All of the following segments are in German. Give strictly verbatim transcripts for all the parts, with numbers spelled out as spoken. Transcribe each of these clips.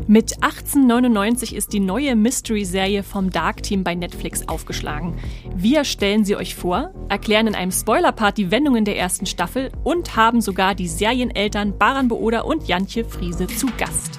Mit achtzehnhundertneunundneunzig ist die neue Mystery-Serie vom Dark Team bei Netflix aufgeschlagen. Wir stellen sie euch vor, erklären in einem Spoiler-Part die Wendungen der ersten Staffel und haben sogar die Serieneltern Baran Booda und Jantje Friese zu Gast.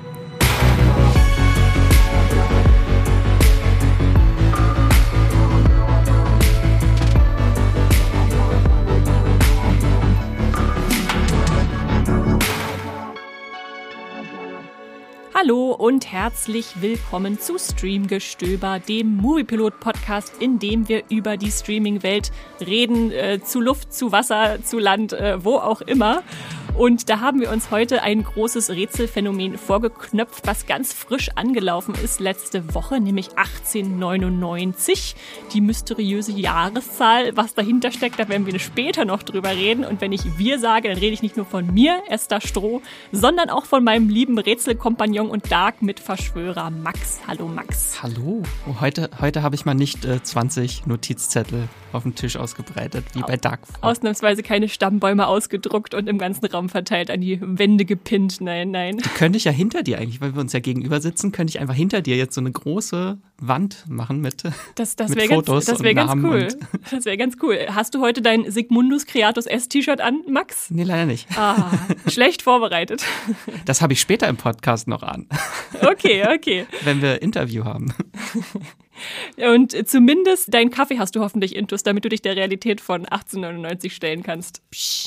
Hallo und herzlich willkommen zu Streamgestöber, dem Moviepilot-Podcast, in dem wir über die Streaming-Welt reden, äh, zu Luft, zu Wasser, zu Land, äh, wo auch immer. Und da haben wir uns heute ein großes Rätselphänomen vorgeknöpft, was ganz frisch angelaufen ist letzte Woche, nämlich achtzehnhundertneunundneunzig. Die mysteriöse Jahreszahl, was dahinter steckt, da werden wir später noch drüber reden. Und wenn ich wir sage, dann rede ich nicht nur von mir, Esther Stroh, sondern auch von meinem lieben Rätselkompagnon und Dark-Mitverschwörer Max. Hallo Max. Hallo. Oh, heute heute habe ich mal nicht äh, zwanzig Notizzettel auf dem Tisch ausgebreitet, wie bei Dark. Ausnahmsweise keine Stammbäume ausgedruckt und im ganzen Raum verteilt an die Wände gepinnt. Nein, nein. Die könnte ich ja hinter dir eigentlich, weil wir uns ja gegenüber sitzen, könnte ich einfach hinter dir jetzt so eine große Wand machen mit, das, das mit wär Fotos ganz, das wär und ganz Namen. Cool. Das wäre ganz cool. Hast du heute dein Sigmundus Creatus S-T-Shirt an, Max? Nee, leider nicht. Ah, schlecht vorbereitet. Das habe ich später im Podcast noch an. Okay, okay. Wenn wir Interview haben. Und zumindest deinen Kaffee hast du hoffentlich intus, damit du dich der Realität von achtzehnhundertneunundneunzig stellen kannst.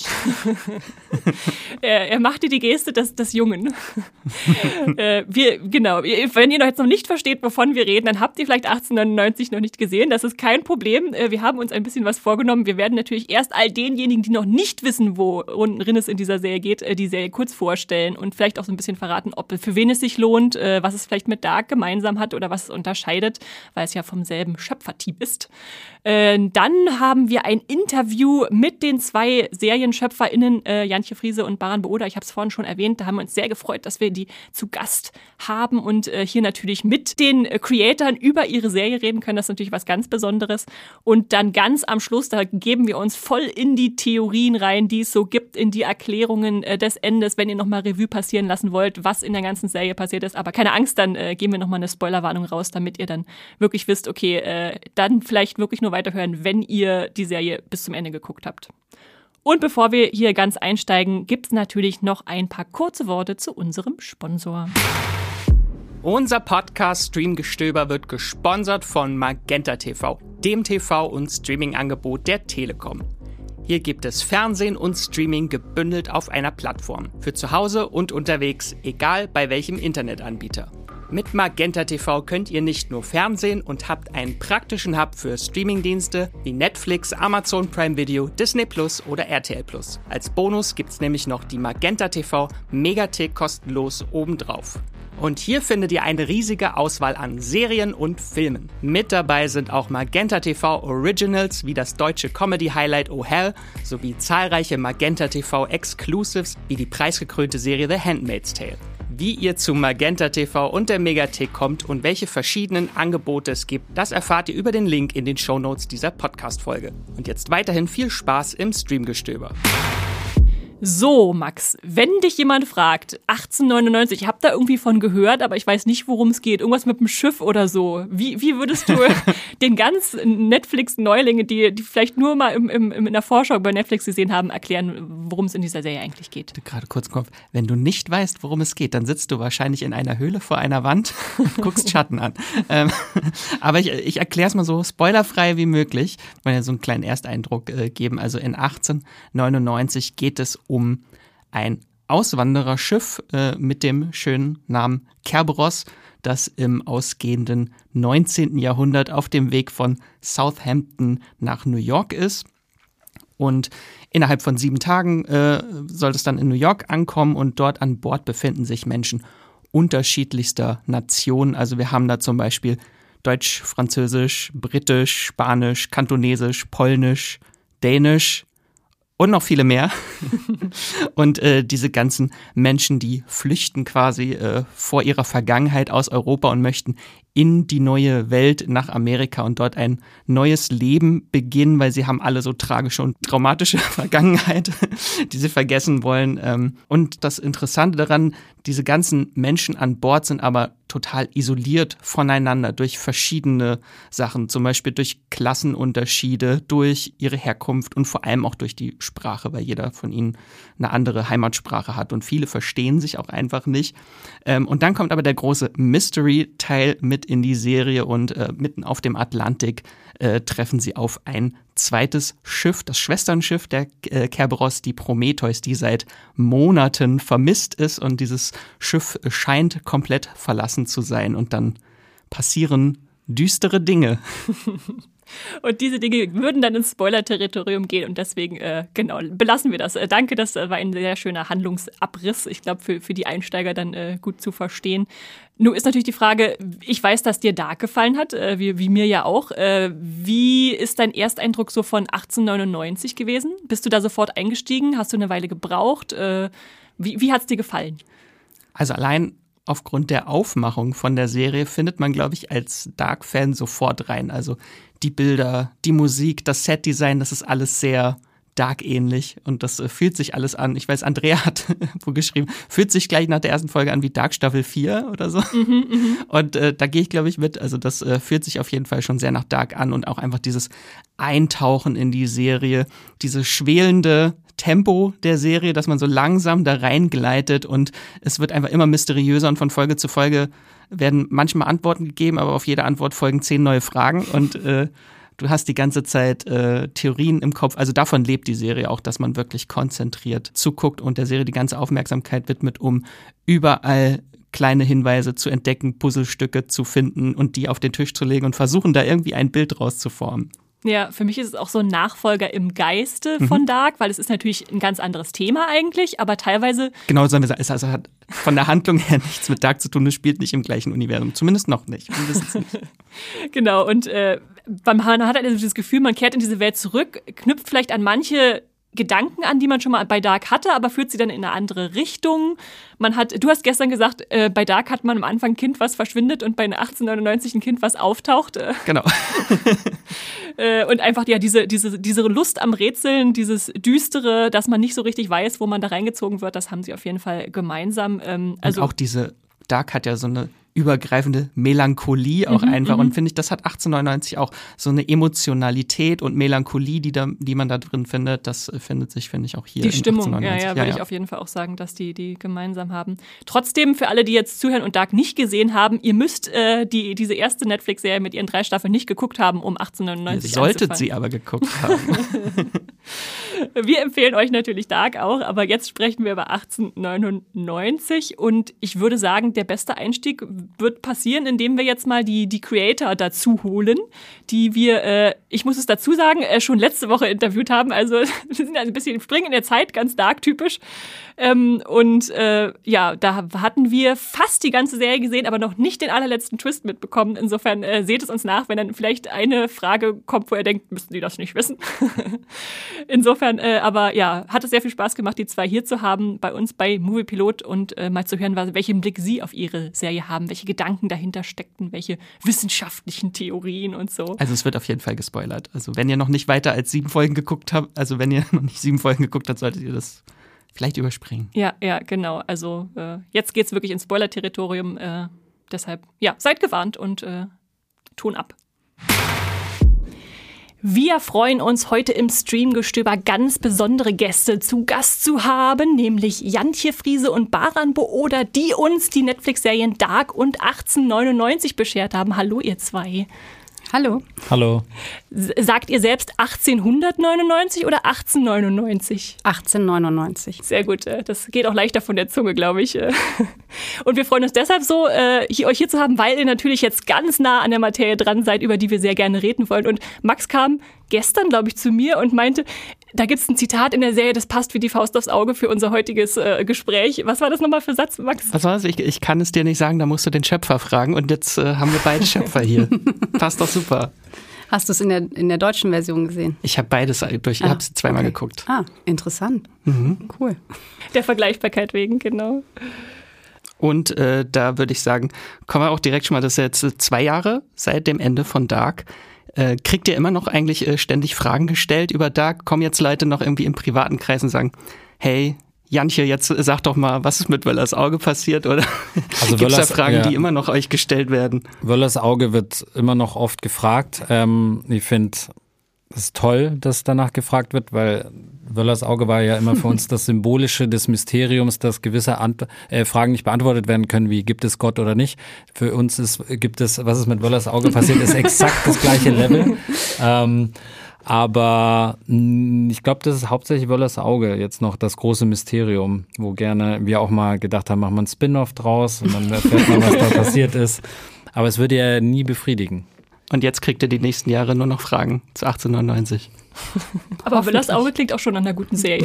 er, er macht dir die Geste des, des Jungen. äh, wir, genau, wenn ihr noch jetzt noch nicht versteht, wovon wir reden, dann habt ihr vielleicht achtzehnhundertneunundneunzig noch nicht gesehen. Das ist kein Problem. Wir haben uns ein bisschen was vorgenommen. Wir werden natürlich erst all denjenigen, die noch nicht wissen, worin es in dieser Serie geht, die Serie kurz vorstellen und vielleicht auch so ein bisschen verraten, ob für wen es sich lohnt, was es vielleicht mit Dark gemeinsam hat oder was es unterscheidet, weil es ja vom selben Schöpferteam ist. Äh, dann haben wir ein Interview mit den zwei SerienschöpferInnen, äh, Jantje Friese und Baran Booda. Ich habe es vorhin schon erwähnt, da haben wir uns sehr gefreut, dass wir die zu Gast haben und äh, hier natürlich mit den äh, Creatoren über ihre Serie reden können. Das ist natürlich was ganz Besonderes. Und dann ganz am Schluss, da geben wir uns voll in die Theorien rein, die es so gibt, in die Erklärungen äh, des Endes, wenn ihr nochmal Revue passieren lassen wollt, was in der ganzen Serie passiert ist. Aber keine Angst, dann äh, geben wir nochmal eine Spoilerwarnung raus, damit ihr dann wirklich wisst, okay, äh, dann vielleicht wirklich nur weiterhören, wenn ihr die Serie bis zum Ende geguckt habt. Und bevor wir hier ganz einsteigen, gibt es natürlich noch ein paar kurze Worte zu unserem Sponsor. Unser Podcast Streamgestöber wird gesponsert von Magenta T V, dem T V- und Streaming-Angebot der Telekom. Hier gibt es Fernsehen und Streaming gebündelt auf einer Plattform. Für zu Hause und unterwegs, egal bei welchem Internetanbieter. Mit Magenta T V könnt ihr nicht nur Fernsehen und habt einen praktischen Hub für Streamingdienste wie Netflix, Amazon Prime Video, Disney Plus oder R T L Plus. Als Bonus gibt's nämlich noch die Magenta T V Megathek kostenlos obendrauf. Und hier findet ihr eine riesige Auswahl an Serien und Filmen. Mit dabei sind auch Magenta T V Originals wie das deutsche Comedy-Highlight Oh Hell sowie zahlreiche Magenta T V Exclusives wie die preisgekrönte Serie The Handmaid's Tale. Wie ihr zu Magenta T V und der Megathek kommt und welche verschiedenen Angebote es gibt, das erfahrt ihr über den Link in den Shownotes dieser Podcast-Folge. Und jetzt weiterhin viel Spaß im Streamgestöber. So, Max, wenn dich jemand fragt, achtzehnhundertneunundneunzig, ich habe da irgendwie von gehört, aber ich weiß nicht, worum es geht, irgendwas mit dem Schiff oder so. Wie, wie würdest du den ganz Netflix-Neulingen, die, die vielleicht nur mal im, im, in der Vorschau bei Netflix gesehen haben, erklären, worum es in dieser Serie eigentlich geht? Gerade kurz im Kopf. Wenn du nicht weißt, worum es geht, dann sitzt du wahrscheinlich in einer Höhle vor einer Wand und guckst Schatten an. ähm, aber ich, ich erkläre es mal so spoilerfrei wie möglich, weil ja so einen kleinen Ersteindruck äh, geben. Also in achtzehnhundertneunundneunzig geht es um ein Auswandererschiff äh, mit dem schönen Namen Kerberos, das im ausgehenden neunzehnten Jahrhundert auf dem Weg von Southampton nach New York ist. Und innerhalb von sieben Tagen äh, soll es dann in New York ankommen und dort an Bord befinden sich Menschen unterschiedlichster Nationen. Also wir haben da zum Beispiel Deutsch, Französisch, Britisch, Spanisch, Kantonesisch, Polnisch, Dänisch, Und noch viele mehr. Und äh, diese ganzen Menschen, die flüchten quasi äh, vor ihrer Vergangenheit aus Europa und möchten in die neue Welt nach Amerika und dort ein neues Leben beginnen, weil sie haben alle so tragische und traumatische Vergangenheit, die sie vergessen wollen. Und das Interessante daran, diese ganzen Menschen an Bord sind aber total isoliert voneinander durch verschiedene Sachen, zum Beispiel durch Klassenunterschiede, durch ihre Herkunft und vor allem auch durch die Sprache, weil jeder von ihnen eine andere Heimatsprache hat und viele verstehen sich auch einfach nicht. Und dann kommt aber der große Mystery-Teil mit in die Serie und äh, mitten auf dem Atlantik äh, treffen sie auf ein zweites Schiff, das Schwesternschiff der äh, Kerberos, die Prometheus, die seit Monaten vermisst ist und dieses Schiff scheint komplett verlassen zu sein und dann passieren düstere Dinge. Und diese Dinge würden dann ins Spoiler-Territorium gehen und deswegen, äh, genau, belassen wir das. Äh, danke, das war ein sehr schöner Handlungsabriss. Ich glaube, für, für die Einsteiger dann äh, gut zu verstehen. Nun ist natürlich die Frage, ich weiß, dass dir Dark gefallen hat, äh, wie, wie mir ja auch. Äh, wie ist dein Ersteindruck so von achtzehnhundertneunundneunzig gewesen? Bist du da sofort eingestiegen? Hast du eine Weile gebraucht? Äh, wie wie hat es dir gefallen? Also allein aufgrund der Aufmachung von der Serie findet man, glaube ich, als Dark-Fan sofort rein. Also die Bilder, die Musik, das Set-Design, das ist alles sehr Dark-ähnlich und das äh, fühlt sich alles an. Ich weiß, Andrea hat wo geschrieben, fühlt sich gleich nach der ersten Folge an wie Dark Staffel vier oder so. Mhm, mh. Und äh, da gehe ich, glaube ich, mit. Also das äh, fühlt sich auf jeden Fall schon sehr nach Dark an und auch einfach dieses Eintauchen in die Serie, diese schwelende Tempo der Serie, dass man so langsam da reingleitet und es wird einfach immer mysteriöser und von Folge zu Folge werden manchmal Antworten gegeben, aber auf jede Antwort folgen zehn neue Fragen und äh, du hast die ganze Zeit äh, Theorien im Kopf. Also davon lebt die Serie auch, dass man wirklich konzentriert zuguckt und der Serie die ganze Aufmerksamkeit widmet, um überall kleine Hinweise zu entdecken, Puzzlestücke zu finden und die auf den Tisch zu legen und versuchen, da irgendwie ein Bild draus zu formen. Ja, für mich ist es auch so ein Nachfolger im Geiste von Dark, weil es ist natürlich ein ganz anderes Thema eigentlich, aber teilweise... Genau, sollen wir sagen, es also hat von der Handlung her nichts mit Dark zu tun, es spielt nicht im gleichen Universum, zumindest noch nicht. Wir wissen's nicht. Genau, und äh, man hat halt das Gefühl, man kehrt in diese Welt zurück, knüpft vielleicht an manche Gedanken an, die man schon mal bei Dark hatte, aber führt sie dann in eine andere Richtung. Man hat, du hast gestern gesagt, äh, bei Dark hat man am Anfang ein Kind, was verschwindet und bei achtzehnhundertneunundneunzig ein Kind, was auftaucht. Äh. Genau. äh, und einfach ja diese, diese, diese Lust am Rätseln, dieses Düstere, dass man nicht so richtig weiß, wo man da reingezogen wird, das haben sie auf jeden Fall gemeinsam. Ähm, also und auch diese, Dark hat ja so eine übergreifende Melancholie auch mhm, einfach. Und finde ich, das hat achtzehnhundertneunundneunzig auch so eine Emotionalität und Melancholie, die, da, die man da drin findet. Das findet sich, finde ich, auch hier die in Stimmung, ja, ja, ja, würde ja. ich auf jeden Fall auch sagen, dass die die gemeinsam haben. Trotzdem, für alle, die jetzt zuhören und Dark nicht gesehen haben, ihr müsst äh, die, diese erste Netflix-Serie mit ihren drei Staffeln nicht geguckt haben, um achtzehnhundertneunundneunzig Ihr solltet anzufangen. sie aber geguckt haben. Wir empfehlen euch natürlich Dark auch, aber jetzt sprechen wir über achtzehnhundertneunundneunzig und ich würde sagen, der beste Einstieg wird passieren, indem wir jetzt mal die, die Creator dazu holen, die wir, äh, ich muss es dazu sagen, äh, schon letzte Woche interviewt haben. Also wir sind ein bisschen springen in der Zeit, ganz Dark-typisch. Ähm, und äh, ja, da hatten wir fast die ganze Serie gesehen, aber noch nicht den allerletzten Twist mitbekommen. Insofern äh, seht es uns nach, wenn dann vielleicht eine Frage kommt, wo ihr denkt, müssten die das nicht wissen. Insofern, äh, aber ja, hat es sehr viel Spaß gemacht, die zwei hier zu haben, bei uns bei Moviepilot und äh, mal zu hören, welchen Blick sie auf ihre Serie haben, welche Gedanken dahinter steckten, welche wissenschaftlichen Theorien und so. Also es wird auf jeden Fall gespoilert. Also wenn ihr noch nicht weiter als sieben Folgen geguckt habt, also wenn ihr noch nicht sieben Folgen geguckt habt, solltet ihr das vielleicht überspringen. Ja, ja, genau. Also äh, jetzt geht's wirklich ins Spoiler-Territorium. Äh, deshalb, ja, seid gewarnt und äh, Ton ab. Wir freuen uns, heute im Streamgestöber ganz besondere Gäste zu Gast zu haben, nämlich Jantje Friese und Baran Booda, die uns die Netflix-Serien Dark und achtzehnhundertneunundneunzig beschert haben. Hallo, ihr zwei. Hallo. Hallo. Sagt ihr selbst achtzehnhundertneunundneunzig oder achtzehnhundertneunundneunzig? achtzehnhundertneunundneunzig. Sehr gut, das geht auch leichter von der Zunge, glaube ich. Und wir freuen uns deshalb so, hier, euch hier zu haben, weil ihr natürlich jetzt ganz nah an der Materie dran seid, über die wir sehr gerne reden wollen. Und Max kam gestern, glaube ich, zu mir und meinte, da gibt es ein Zitat in der Serie, das passt wie die Faust aufs Auge für unser heutiges äh, Gespräch. Was war das nochmal für Satz, Max? Was war das? Ich, ich kann es dir nicht sagen, da musst du den Schöpfer fragen. Und jetzt äh, haben wir beide Schöpfer hier. Passt doch super. Hast du es in der, in der deutschen Version gesehen? Ich habe beides durch, ich Ah, habe es zweimal okay. geguckt. Ah, interessant. Mhm. Cool. Der Vergleichbarkeit wegen, genau. Und äh, da würde ich sagen, kommen wir auch direkt schon mal, das ist jetzt zwei Jahre seit dem Ende von Dark. Äh, kriegt ihr immer noch eigentlich äh, ständig Fragen gestellt über Dark? Kommen jetzt Leute noch irgendwie im privaten Kreis und sagen, hey, Janche, jetzt sag doch mal, was ist mit Wöllers Auge passiert? Oder Also gibt es da Wöllers- Fragen, ja. die immer noch euch gestellt werden? Wöllers Auge wird immer noch oft gefragt. Ähm, ich finde es toll, dass danach gefragt wird, weil Wöllers Auge war ja immer für uns das Symbolische des Mysteriums, dass gewisse Ant- äh, Fragen nicht beantwortet werden können, wie gibt es Gott oder nicht. Für uns ist, gibt es, was ist mit Wöllers Auge passiert, ist exakt das gleiche Level. Ähm, aber mh, ich glaube, das ist hauptsächlich Wöllers Auge jetzt noch das große Mysterium, wo gerne wir auch mal gedacht haben, machen wir einen Spin-off draus und dann erfährt man, was da passiert ist. Aber es würde ja nie befriedigen. Und jetzt kriegt ihr die nächsten Jahre nur noch Fragen zu achtzehnhundertneunundneunzig. Aber Wöllers Auge klingt auch schon an einer guten Serie.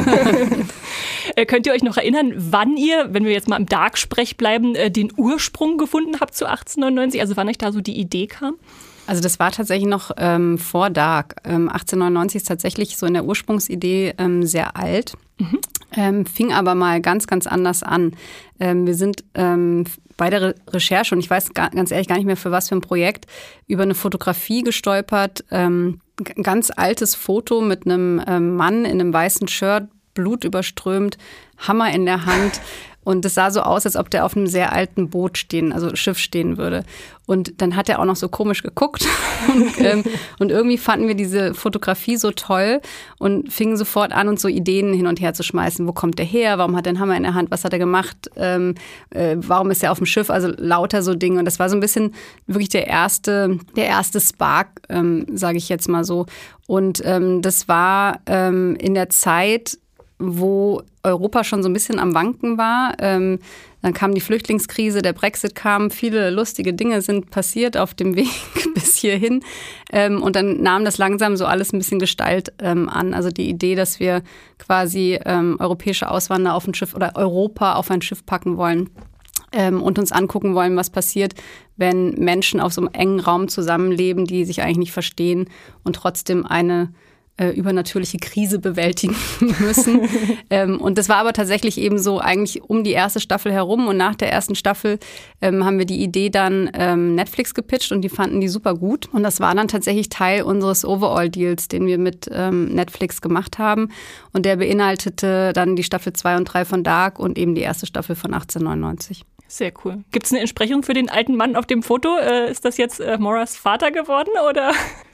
äh, könnt ihr euch noch erinnern, wann ihr, wenn wir jetzt mal im Dark-Sprech bleiben, äh, den Ursprung gefunden habt zu achtzehnhundertneunundneunzig? Also wann euch da so die Idee kam? Also das war tatsächlich noch ähm, vor Dark. Ähm, achtzehnhundertneunundneunzig ist tatsächlich so in der Ursprungsidee ähm, sehr alt, mhm. ähm, fing aber mal ganz, ganz anders an. Ähm, wir sind ähm, bei der Re- Recherche, und ich weiß gar, ganz ehrlich gar nicht mehr für was für ein Projekt, über eine Fotografie gestolpert, ähm, g- ganz altes Foto mit einem ähm, Mann in einem weißen Shirt, Blut überströmt, Hammer in der Hand. Und es sah so aus, als ob der auf einem sehr alten Boot stehen, also Schiff stehen würde. Und dann hat er auch noch so komisch geguckt. und, ähm, und irgendwie fanden wir diese Fotografie so toll und fingen sofort an, uns so Ideen hin und her zu schmeißen. Wo kommt der her? Warum hat er einen Hammer in der Hand? Was hat er gemacht? Ähm, äh, warum ist er auf dem Schiff? Also lauter so Dinge. Und das war so ein bisschen wirklich der erste, der erste Spark, ähm, sage ich jetzt mal so. Und ähm, das war ähm, in der Zeit, wo Europa schon so ein bisschen am Wanken war. Ähm, dann kam die Flüchtlingskrise, der Brexit kam, viele lustige Dinge sind passiert auf dem Weg bis hierhin. Ähm, und dann nahm das langsam so alles ein bisschen Gestalt ähm, an. Also die Idee, dass wir quasi ähm, europäische Auswanderer auf ein Schiff oder Europa auf ein Schiff packen wollen ähm, und uns angucken wollen, was passiert, wenn Menschen auf so einem engen Raum zusammenleben, die sich eigentlich nicht verstehen und trotzdem eine übernatürliche Krise bewältigen müssen. ähm, und das war aber tatsächlich eben so eigentlich um die erste Staffel herum. Und nach der ersten Staffel ähm, haben wir die Idee dann ähm, Netflix gepitcht und die fanden die super gut. Und das war dann tatsächlich Teil unseres Overall-Deals, den wir mit ähm, Netflix gemacht haben. Und der beinhaltete dann die Staffel zwei und drei von Dark und eben die erste Staffel von achtzehnhundertneunundneunzig. Sehr cool. Gibt es eine Entsprechung für den alten Mann auf dem Foto? Äh, ist das jetzt äh, Moras Vater geworden, oder?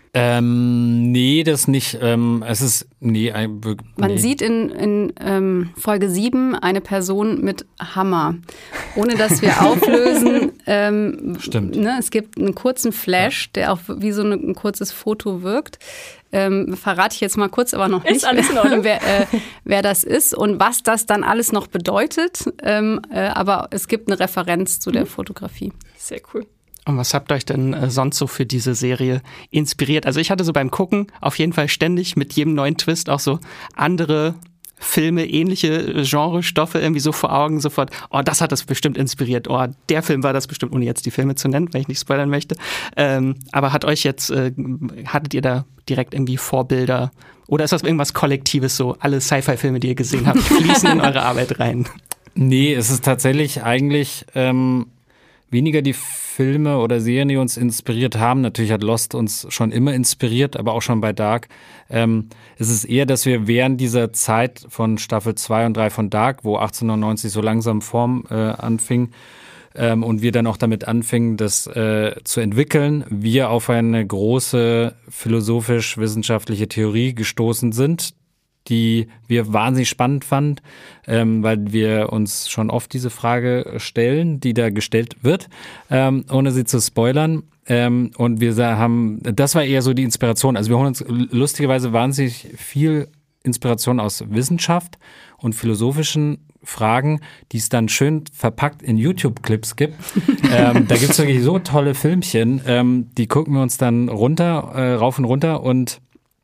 Ähm, nee, das nicht. Ähm, es ist, nee. Ein, nee. Man sieht in, in ähm, Folge sieben eine Person mit Hammer. Ohne dass wir auflösen. Ähm, Stimmt. Ne, es gibt einen kurzen Flash, der auch wie so ein, ein kurzes Foto wirkt. Ähm, verrate ich jetzt mal kurz, aber noch nicht, ist alles in Ordnung. wer, äh, wer das ist und was das dann alles noch bedeutet. Ähm, äh, aber es gibt eine Referenz zu der Fotografie. Sehr cool. Und was habt ihr euch denn äh, sonst so für diese Serie inspiriert? Also ich hatte so beim Gucken auf jeden Fall ständig mit jedem neuen Twist auch so andere Filme, ähnliche Genrestoffe irgendwie so vor Augen, sofort, oh, das hat das bestimmt inspiriert, oh, der Film war das bestimmt, ohne jetzt die Filme zu nennen, wenn ich nicht spoilern möchte. Ähm, aber hat euch jetzt, äh, hattet ihr da direkt irgendwie Vorbilder oder ist das irgendwas Kollektives so, alle Sci-Fi-Filme, die ihr gesehen habt, fließen in eure Arbeit rein? Nee, es ist tatsächlich eigentlich ähm, weniger die Filme oder Serien, die uns inspiriert haben. Natürlich hat Lost uns schon immer inspiriert, aber auch schon bei Dark. Ähm, es ist eher, dass wir während dieser Zeit von Staffel zwei und drei von Dark, wo achtzehnhundertneunundneunzig so langsam Form äh, anfing ähm, und wir dann auch damit anfingen, das äh, zu entwickeln, wir auf eine große philosophisch-wissenschaftliche Theorie gestoßen sind, die wir wahnsinnig spannend fanden, ähm, weil wir uns schon oft diese Frage stellen, die da gestellt wird, ähm, ohne sie zu spoilern. Ähm, und wir haben, das war eher so die Inspiration. Also wir holen uns lustigerweise wahnsinnig viel Inspiration aus Wissenschaft und philosophischen Fragen, die es dann schön verpackt in YouTube-Clips gibt. ähm, da gibt es wirklich so tolle Filmchen, ähm, die gucken wir uns dann runter, äh, rauf und runter und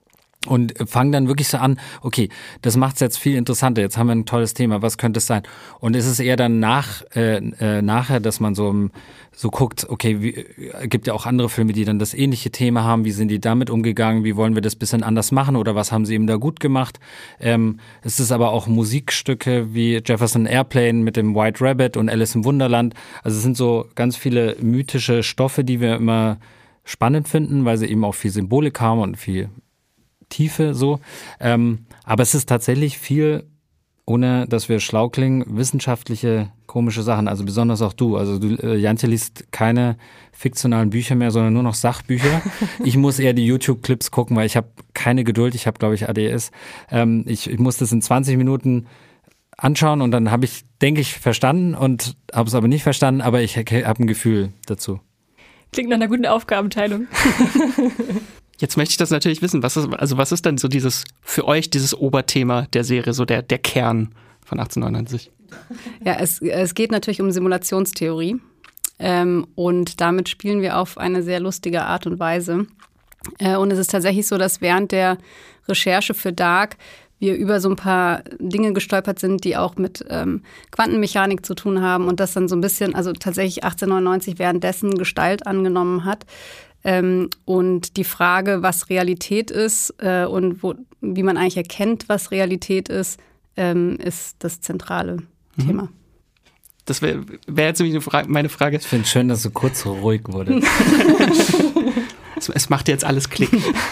Und fangen dann wirklich so an, okay, das macht's jetzt viel interessanter, jetzt haben wir ein tolles Thema, was könnte es sein? Und es ist eher dann nach, äh, äh, nachher, dass man so, so guckt, okay, wie, gibt ja auch andere Filme, die dann das ähnliche Thema haben, wie sind die damit umgegangen, wie wollen wir das bisschen anders machen oder was haben sie eben da gut gemacht? Ähm, es ist aber auch Musikstücke wie Jefferson Airplane mit dem White Rabbit und Alice im Wunderland. Also es sind so ganz viele mythische Stoffe, die wir immer spannend finden, weil sie eben auch viel Symbolik haben und viel Tiefe so. Ähm, aber es ist tatsächlich viel, ohne dass wir schlau klingen, wissenschaftliche, komische Sachen. Also besonders auch du. Also du, äh, Jantje, liest keine fiktionalen Bücher mehr, sondern nur noch Sachbücher. Ich muss eher die YouTube-Clips gucken, weil ich habe keine Geduld. Ich habe, glaube ich, A D S. Ähm, ich, ich muss das in zwanzig Minuten anschauen und dann habe ich, denke ich, verstanden und habe es aber nicht verstanden, aber ich habe ein Gefühl dazu. Klingt nach einer guten Aufgabenteilung. Jetzt möchte ich das natürlich wissen. Was ist, also was ist denn so dieses, für euch dieses Oberthema der Serie, so der, der Kern von achtzehnhundertneunundneunzig? Ja, es, es geht natürlich um Simulationstheorie. Ähm, und damit spielen wir auf eine sehr lustige Art und Weise. Äh, und es ist tatsächlich so, dass während der Recherche für Dark wir über so ein paar Dinge gestolpert sind, die auch mit ähm, Quantenmechanik zu tun haben und das dann so ein bisschen, also tatsächlich achtzehnhundertneunundneunzig währenddessen Gestalt angenommen hat. Ähm, und die Frage, was Realität ist äh, und wo, wie man eigentlich erkennt, was Realität ist, ähm, ist das zentrale mhm. Thema. Das wäre wär jetzt nämlich eine Frage, meine Frage. Ich finde es schön, dass so kurz so ruhig wurde. es, es macht jetzt alles Klick.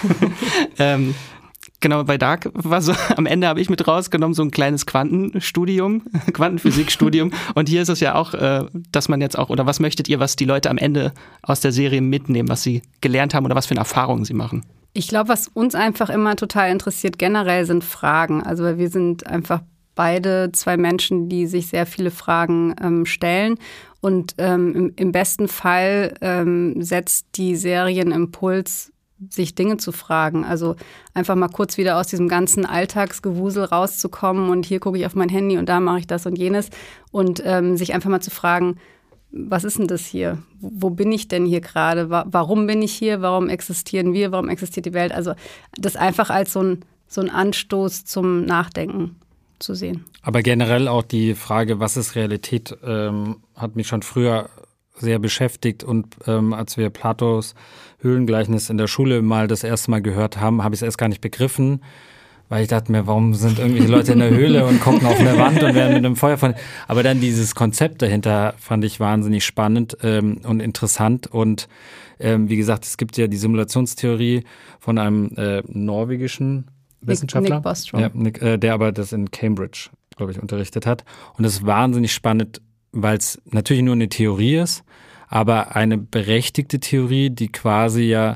ähm, Genau, bei Dark war so, am Ende habe ich mit rausgenommen, so ein kleines Quantenstudium, Quantenphysikstudium. Und hier ist es ja auch, äh, dass man jetzt auch, oder was möchtet ihr, was die Leute am Ende aus der Serie mitnehmen, was sie gelernt haben oder was für Erfahrungen sie machen? Ich glaube, was uns einfach immer total interessiert generell sind Fragen. Also wir sind einfach beide zwei Menschen, die sich sehr viele Fragen ähm, stellen. Und ähm, im, im besten Fall ähm, setzt die Serie einen Impuls, sich Dinge zu fragen. Also einfach mal kurz wieder aus diesem ganzen Alltagsgewusel rauszukommen und hier gucke ich auf mein Handy und da mache ich das und jenes und ähm, sich einfach mal zu fragen, was ist denn das hier? Wo bin ich denn hier gerade? Warum bin ich hier? Warum existieren wir? Warum existiert die Welt? Also das einfach als so ein, so ein Anstoß zum Nachdenken zu sehen. Aber generell auch die Frage, was ist Realität, ähm, hat mich schon früher sehr beschäftigt und ähm, als wir Platos Höhlengleichnis in der Schule mal das erste Mal gehört haben, habe ich es erst gar nicht begriffen, weil ich dachte mir, warum sind irgendwelche Leute in der Höhle und gucken auf eine Wand und werden mit einem Feuer von... Aber dann dieses Konzept dahinter fand ich wahnsinnig spannend ähm, und interessant und ähm, wie gesagt, es gibt ja die Simulationstheorie von einem äh, norwegischen Wissenschaftler, Nick Bostrom. Ja, Nick, äh, der aber das in Cambridge, glaube ich, unterrichtet hat und das ist wahnsinnig spannend, weil es natürlich nur eine Theorie ist, aber eine berechtigte Theorie, die quasi ja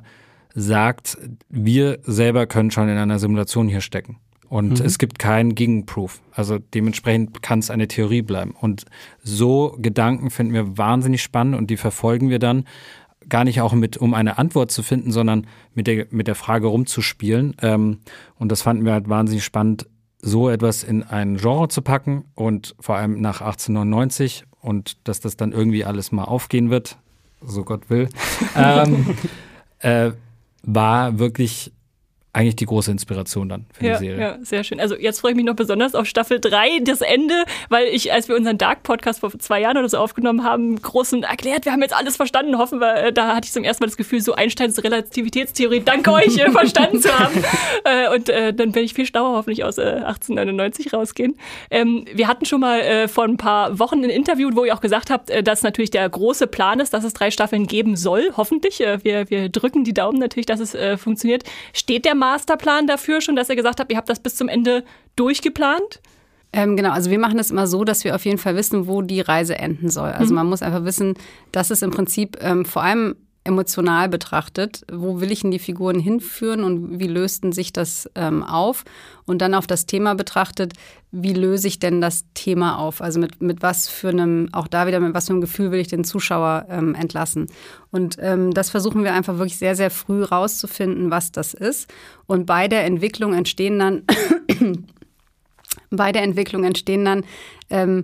sagt, wir selber können schon in einer Simulation hier stecken. Und mhm. es gibt keinen Gegenproof. Also dementsprechend kann es eine Theorie bleiben. Und so Gedanken finden wir wahnsinnig spannend und die verfolgen wir dann gar nicht auch mit, um eine Antwort zu finden, sondern mit der, mit der Frage rumzuspielen. Ähm, und das fanden wir halt wahnsinnig spannend, so etwas in ein Genre zu packen und vor allem nach achtzehnhundertneunundneunzig und dass das dann irgendwie alles mal aufgehen wird, so Gott will, ähm, äh, war wirklich eigentlich die große Inspiration dann für ja, die Serie. Ja, sehr schön. Also jetzt freue ich mich noch besonders auf Staffel drei, das Ende, weil ich, als wir unseren Dark-Podcast vor zwei Jahren oder so aufgenommen haben, großen erklärt, wir haben jetzt alles verstanden, hoffen wir, da hatte ich zum ersten Mal das Gefühl, so Einsteins Relativitätstheorie, dank euch, äh, verstanden zu haben. äh, und äh, dann werde ich viel schlauer hoffentlich aus äh, achtzehnhundertneunundneunzig rausgehen. Ähm, wir hatten schon mal äh, vor ein paar Wochen ein Interview, wo ihr auch gesagt habt, äh, dass natürlich der große Plan ist, dass es drei Staffeln geben soll, hoffentlich. Äh, wir, wir drücken die Daumen natürlich, dass es äh, funktioniert. Steht der Masterplan dafür schon, dass ihr gesagt habt, ihr habt das bis zum Ende durchgeplant? Ähm, genau, also wir machen das immer so, dass wir auf jeden Fall wissen, wo die Reise enden soll. Also mhm. man muss einfach wissen, dass es im Prinzip ähm, vor allem emotional betrachtet, wo will ich denn die Figuren hinführen und wie lösten sich das ähm, auf? Und dann auf das Thema betrachtet, wie löse ich denn das Thema auf? Also mit, mit was für einem, auch da wieder mit was für einem Gefühl will ich den Zuschauer ähm, entlassen? Und ähm, das versuchen wir einfach wirklich sehr, sehr früh rauszufinden, was das ist. Und bei der Entwicklung entstehen dann, bei der Entwicklung entstehen dann ähm,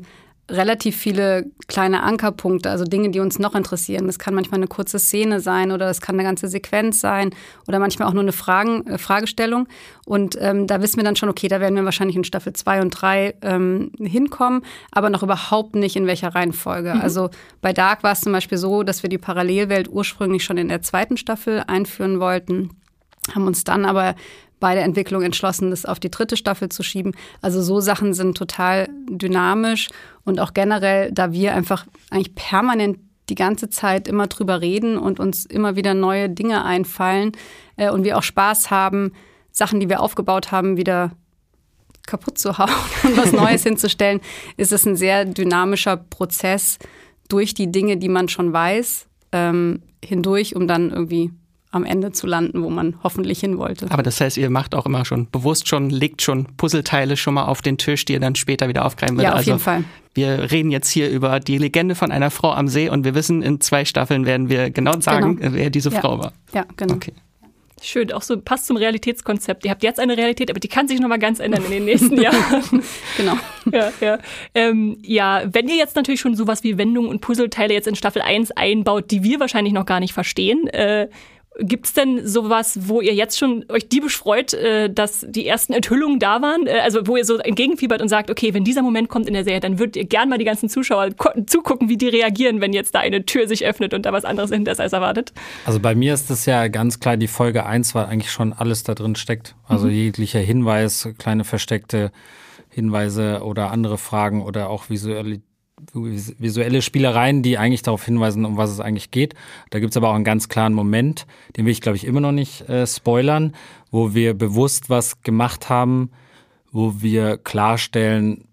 relativ viele kleine Ankerpunkte, also Dinge, die uns noch interessieren. Das kann manchmal eine kurze Szene sein oder das kann eine ganze Sequenz sein oder manchmal auch nur eine Fragen, äh, Fragestellung. Und ähm, da wissen wir dann schon, okay, da werden wir wahrscheinlich in Staffel zwei und drei ähm, hinkommen, aber noch überhaupt nicht in welcher Reihenfolge. Mhm. Also bei Dark war es zum Beispiel so, dass wir die Parallelwelt ursprünglich schon in der zweiten Staffel einführen wollten, haben uns dann aber bei der Entwicklung entschlossen, das auf die dritte Staffel zu schieben. Also so Sachen sind total dynamisch und auch generell, da wir einfach eigentlich permanent die ganze Zeit immer drüber reden und uns immer wieder neue Dinge einfallen äh, und wir auch Spaß haben, Sachen, die wir aufgebaut haben, wieder kaputt zu hauen und was Neues hinzustellen, ist es ein sehr dynamischer Prozess durch die Dinge, die man schon weiß, ähm, hindurch, um dann irgendwie am Ende zu landen, wo man hoffentlich hin wollte. Aber das heißt, ihr macht auch immer schon bewusst schon, legt schon Puzzleteile schon mal auf den Tisch, die ihr dann später wieder aufgreifen werdet. Ja, auf also, jeden Fall. Wir reden jetzt hier über die Legende von einer Frau am See und wir wissen, in zwei Staffeln werden wir genau sagen, genau. wer diese ja. Frau war. Ja, genau. Okay. Schön, auch so passt zum Realitätskonzept. Ihr habt jetzt eine Realität, aber die kann sich nochmal ganz ändern in den nächsten Jahren. Genau. Ja, ja. Ähm, ja, wenn ihr jetzt natürlich schon sowas wie Wendungen und Puzzleteile jetzt in Staffel eins einbaut, die wir wahrscheinlich noch gar nicht verstehen, äh, gibt es denn sowas, wo ihr jetzt schon euch diebisch freut, äh, dass die ersten Enthüllungen da waren? Äh, also wo ihr so entgegenfiebert und sagt, okay, wenn dieser Moment kommt in der Serie, dann würdet ihr gern mal die ganzen Zuschauer ko- zugucken, wie die reagieren, wenn jetzt da eine Tür sich öffnet und da was anderes hinter ist als erwartet? Also bei mir ist das ja ganz klar, die Folge eins, weil eigentlich schon alles da drin steckt. Also mhm. jeglicher Hinweis, kleine versteckte Hinweise oder andere Fragen oder auch visuelle visuelle Spielereien, die eigentlich darauf hinweisen, um was es eigentlich geht. Da gibt es aber auch einen ganz klaren Moment, den will ich, glaube ich, immer noch nicht äh, spoilern, wo wir bewusst was gemacht haben, wo wir klarstellen,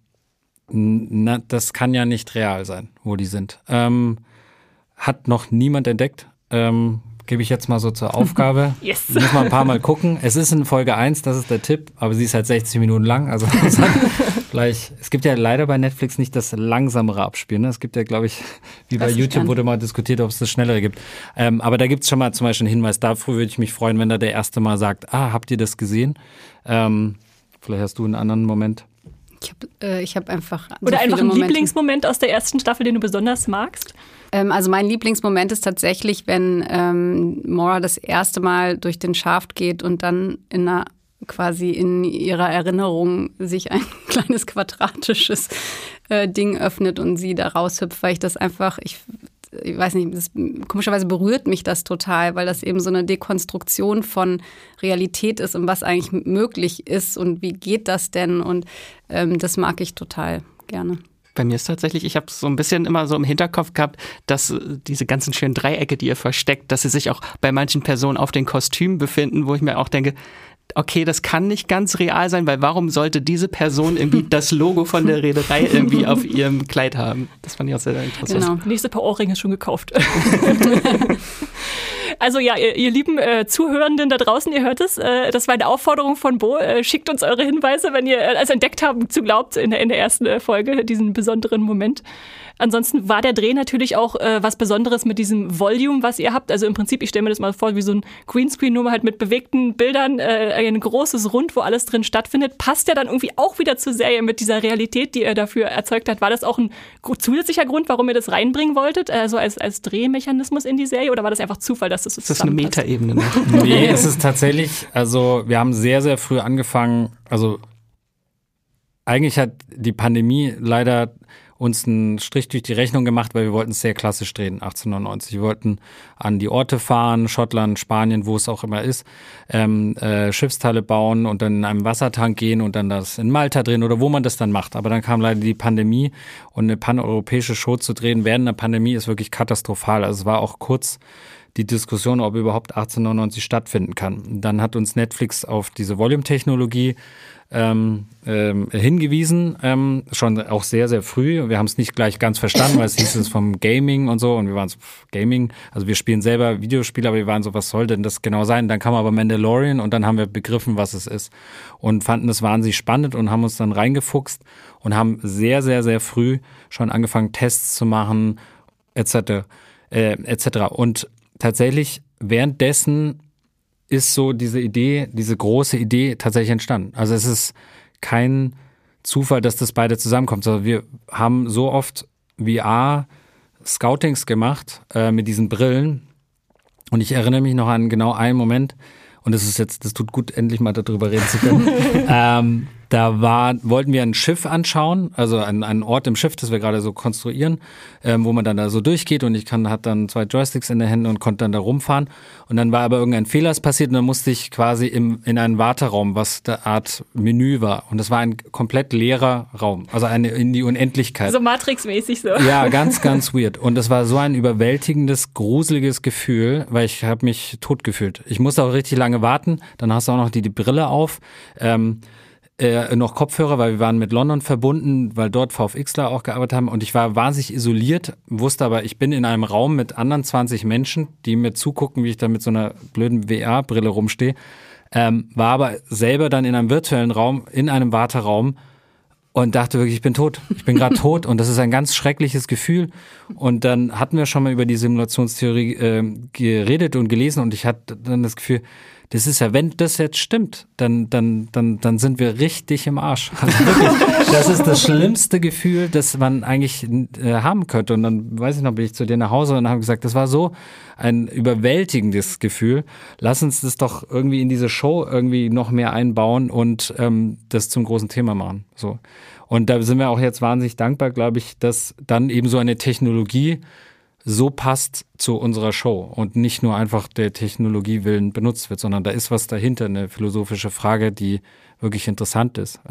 na, das kann ja nicht real sein, wo die sind. Ähm, hat noch niemand entdeckt. Ähm, gebe ich jetzt mal so zur Aufgabe. Yes. Muss man ein paar Mal gucken. Es ist in Folge eins, das ist der Tipp, aber sie ist halt sechzig Minuten lang. Also gleich. Es gibt ja leider bei Netflix nicht das langsamere Abspielen. Ne? Es gibt ja, glaube ich, wie bei YouTube wurde mal diskutiert, ob es das schnellere gibt. Ähm, aber da gibt es schon mal zum Beispiel einen Hinweis. Dafür würde ich mich freuen, wenn da der erste mal sagt, ah, habt ihr das gesehen? Ähm, vielleicht hast du einen anderen Moment. Ich habe äh, ich hab einfach so Oder einfach einen Momente. Lieblingsmoment aus der ersten Staffel, den du besonders magst? Ähm, also mein Lieblingsmoment ist tatsächlich, wenn ähm, Maura das erste Mal durch den Schaft geht und dann in einer, quasi in ihrer Erinnerung sich ein kleines quadratisches äh, Ding öffnet und sie da raushüpft, weil ich das einfach, ich, ich weiß nicht, das, komischerweise berührt mich das total, weil das eben so eine Dekonstruktion von Realität ist und was eigentlich möglich ist und wie geht das denn, und ähm, das mag ich total gerne. Bei mir ist tatsächlich, ich habe so ein bisschen immer so im Hinterkopf gehabt, dass diese ganzen schönen Dreiecke, die ihr versteckt, dass sie sich auch bei manchen Personen auf den Kostümen befinden, wo ich mir auch denke, okay, das kann nicht ganz real sein, weil warum sollte diese Person irgendwie das Logo von der Reederei irgendwie auf ihrem Kleid haben? Das fand ich auch sehr interessant. Genau. Nächste Paar Ohrringe ist schon gekauft. Also ja, ihr, ihr lieben äh, Zuhörenden da draußen, ihr hört es, äh, das war eine Aufforderung von Bo. Äh, schickt uns eure Hinweise, wenn ihr äh, also entdeckt haben zu glaubt in der, in der ersten äh, Folge, diesen besonderen Moment. Ansonsten war der Dreh natürlich auch äh, was Besonderes mit diesem Volume, was ihr habt. Also im Prinzip, ich stelle mir das mal vor, wie so ein Greenscreen, nur halt mit bewegten Bildern, äh, ein großes Rund, wo alles drin stattfindet. Passt ja dann irgendwie auch wieder zur Serie mit dieser Realität, die er dafür erzeugt hat. War das auch ein zusätzlicher Grund, warum ihr das reinbringen wolltet, also als, als Drehmechanismus in die Serie? Oder war das einfach Zufall, dass das so zusammenpasst? Das ist eine Metaebene. Ne? Nee, es ist tatsächlich, also wir haben sehr, sehr früh angefangen, also eigentlich hat die Pandemie leider uns einen Strich durch die Rechnung gemacht, weil wir wollten es sehr klassisch drehen, achtzehnhundertneunzig. Wir wollten an die Orte fahren, Schottland, Spanien, wo es auch immer ist, ähm, äh, Schiffsteile bauen und dann in einem Wassertank gehen und dann das in Malta drehen oder wo man das dann macht. Aber dann kam leider die Pandemie und eine paneuropäische Show zu drehen während der Pandemie ist wirklich katastrophal. Also es war auch kurz die Diskussion, ob überhaupt achtzehnhundertneunzig stattfinden kann. Dann hat uns Netflix auf diese Volume-Technologie ähm, ähm, hingewiesen, ähm, schon auch sehr, sehr früh. Wir haben es nicht gleich ganz verstanden, weil es hieß es vom Gaming und so und wir waren so, pff, Gaming, also wir spielen selber Videospiele, aber wir waren so, was soll denn das genau sein? Dann kam aber Mandalorian und dann haben wir begriffen, was es ist und fanden das wahnsinnig spannend und haben uns dann reingefuchst und haben sehr, sehr, sehr früh schon angefangen, Tests zu machen, et cetera, äh, et cetera. Und tatsächlich währenddessen ist so diese Idee, diese große Idee tatsächlich entstanden. Also es ist kein Zufall, dass das beide zusammenkommt. Also wir haben so oft V R-Scoutings gemacht äh, mit diesen Brillen und ich erinnere mich noch an genau einen Moment und das ist jetzt, das tut gut, endlich mal darüber reden zu können. ähm, Da war, wollten wir ein Schiff anschauen, also einen, einen Ort im Schiff, das wir gerade so konstruieren, ähm, wo man dann da so durchgeht und ich kann, hat dann zwei Joysticks in den Händen und konnte dann da rumfahren. Und dann war aber irgendein Fehler passiert und dann musste ich quasi im, in einen Warteraum, was der Art Menü war. Und das war ein komplett leerer Raum, also eine in die Unendlichkeit. So Matrix-mäßig so. Ja, ganz, ganz weird. Und das war so ein überwältigendes, gruseliges Gefühl, weil ich habe mich tot gefühlt. Ich musste auch richtig lange warten, dann hast du auch noch die, die Brille auf. Ähm, Äh, noch Kopfhörer, weil wir waren mit London verbunden, weil dort VfXler auch gearbeitet haben und ich war wahnsinnig isoliert, wusste aber, ich bin in einem Raum mit anderen zwanzig Menschen, die mir zugucken, wie ich da mit so einer blöden V R-Brille rumstehe, ähm, war aber selber dann in einem virtuellen Raum, in einem Warteraum und dachte wirklich, ich bin tot, ich bin gerade tot und das ist ein ganz schreckliches Gefühl und dann hatten wir schon mal über die Simulationstheorie äh, geredet und gelesen und ich hatte dann das Gefühl, das ist ja, wenn das jetzt stimmt, dann, dann, dann, dann sind wir richtig im Arsch. Also wirklich, das ist das schlimmste Gefühl, das man eigentlich äh, haben könnte. Und dann, weiß ich noch, bin ich zu dir nach Hause und habe gesagt, das war so ein überwältigendes Gefühl. Lass uns das doch irgendwie in diese Show irgendwie noch mehr einbauen und ähm, das zum großen Thema machen. So. Und da sind wir auch jetzt wahnsinnig dankbar, glaube ich, dass dann eben so eine Technologie so passt zu unserer Show und nicht nur einfach der Technologie willen benutzt wird, sondern da ist was dahinter, eine philosophische Frage, die wirklich interessant ist.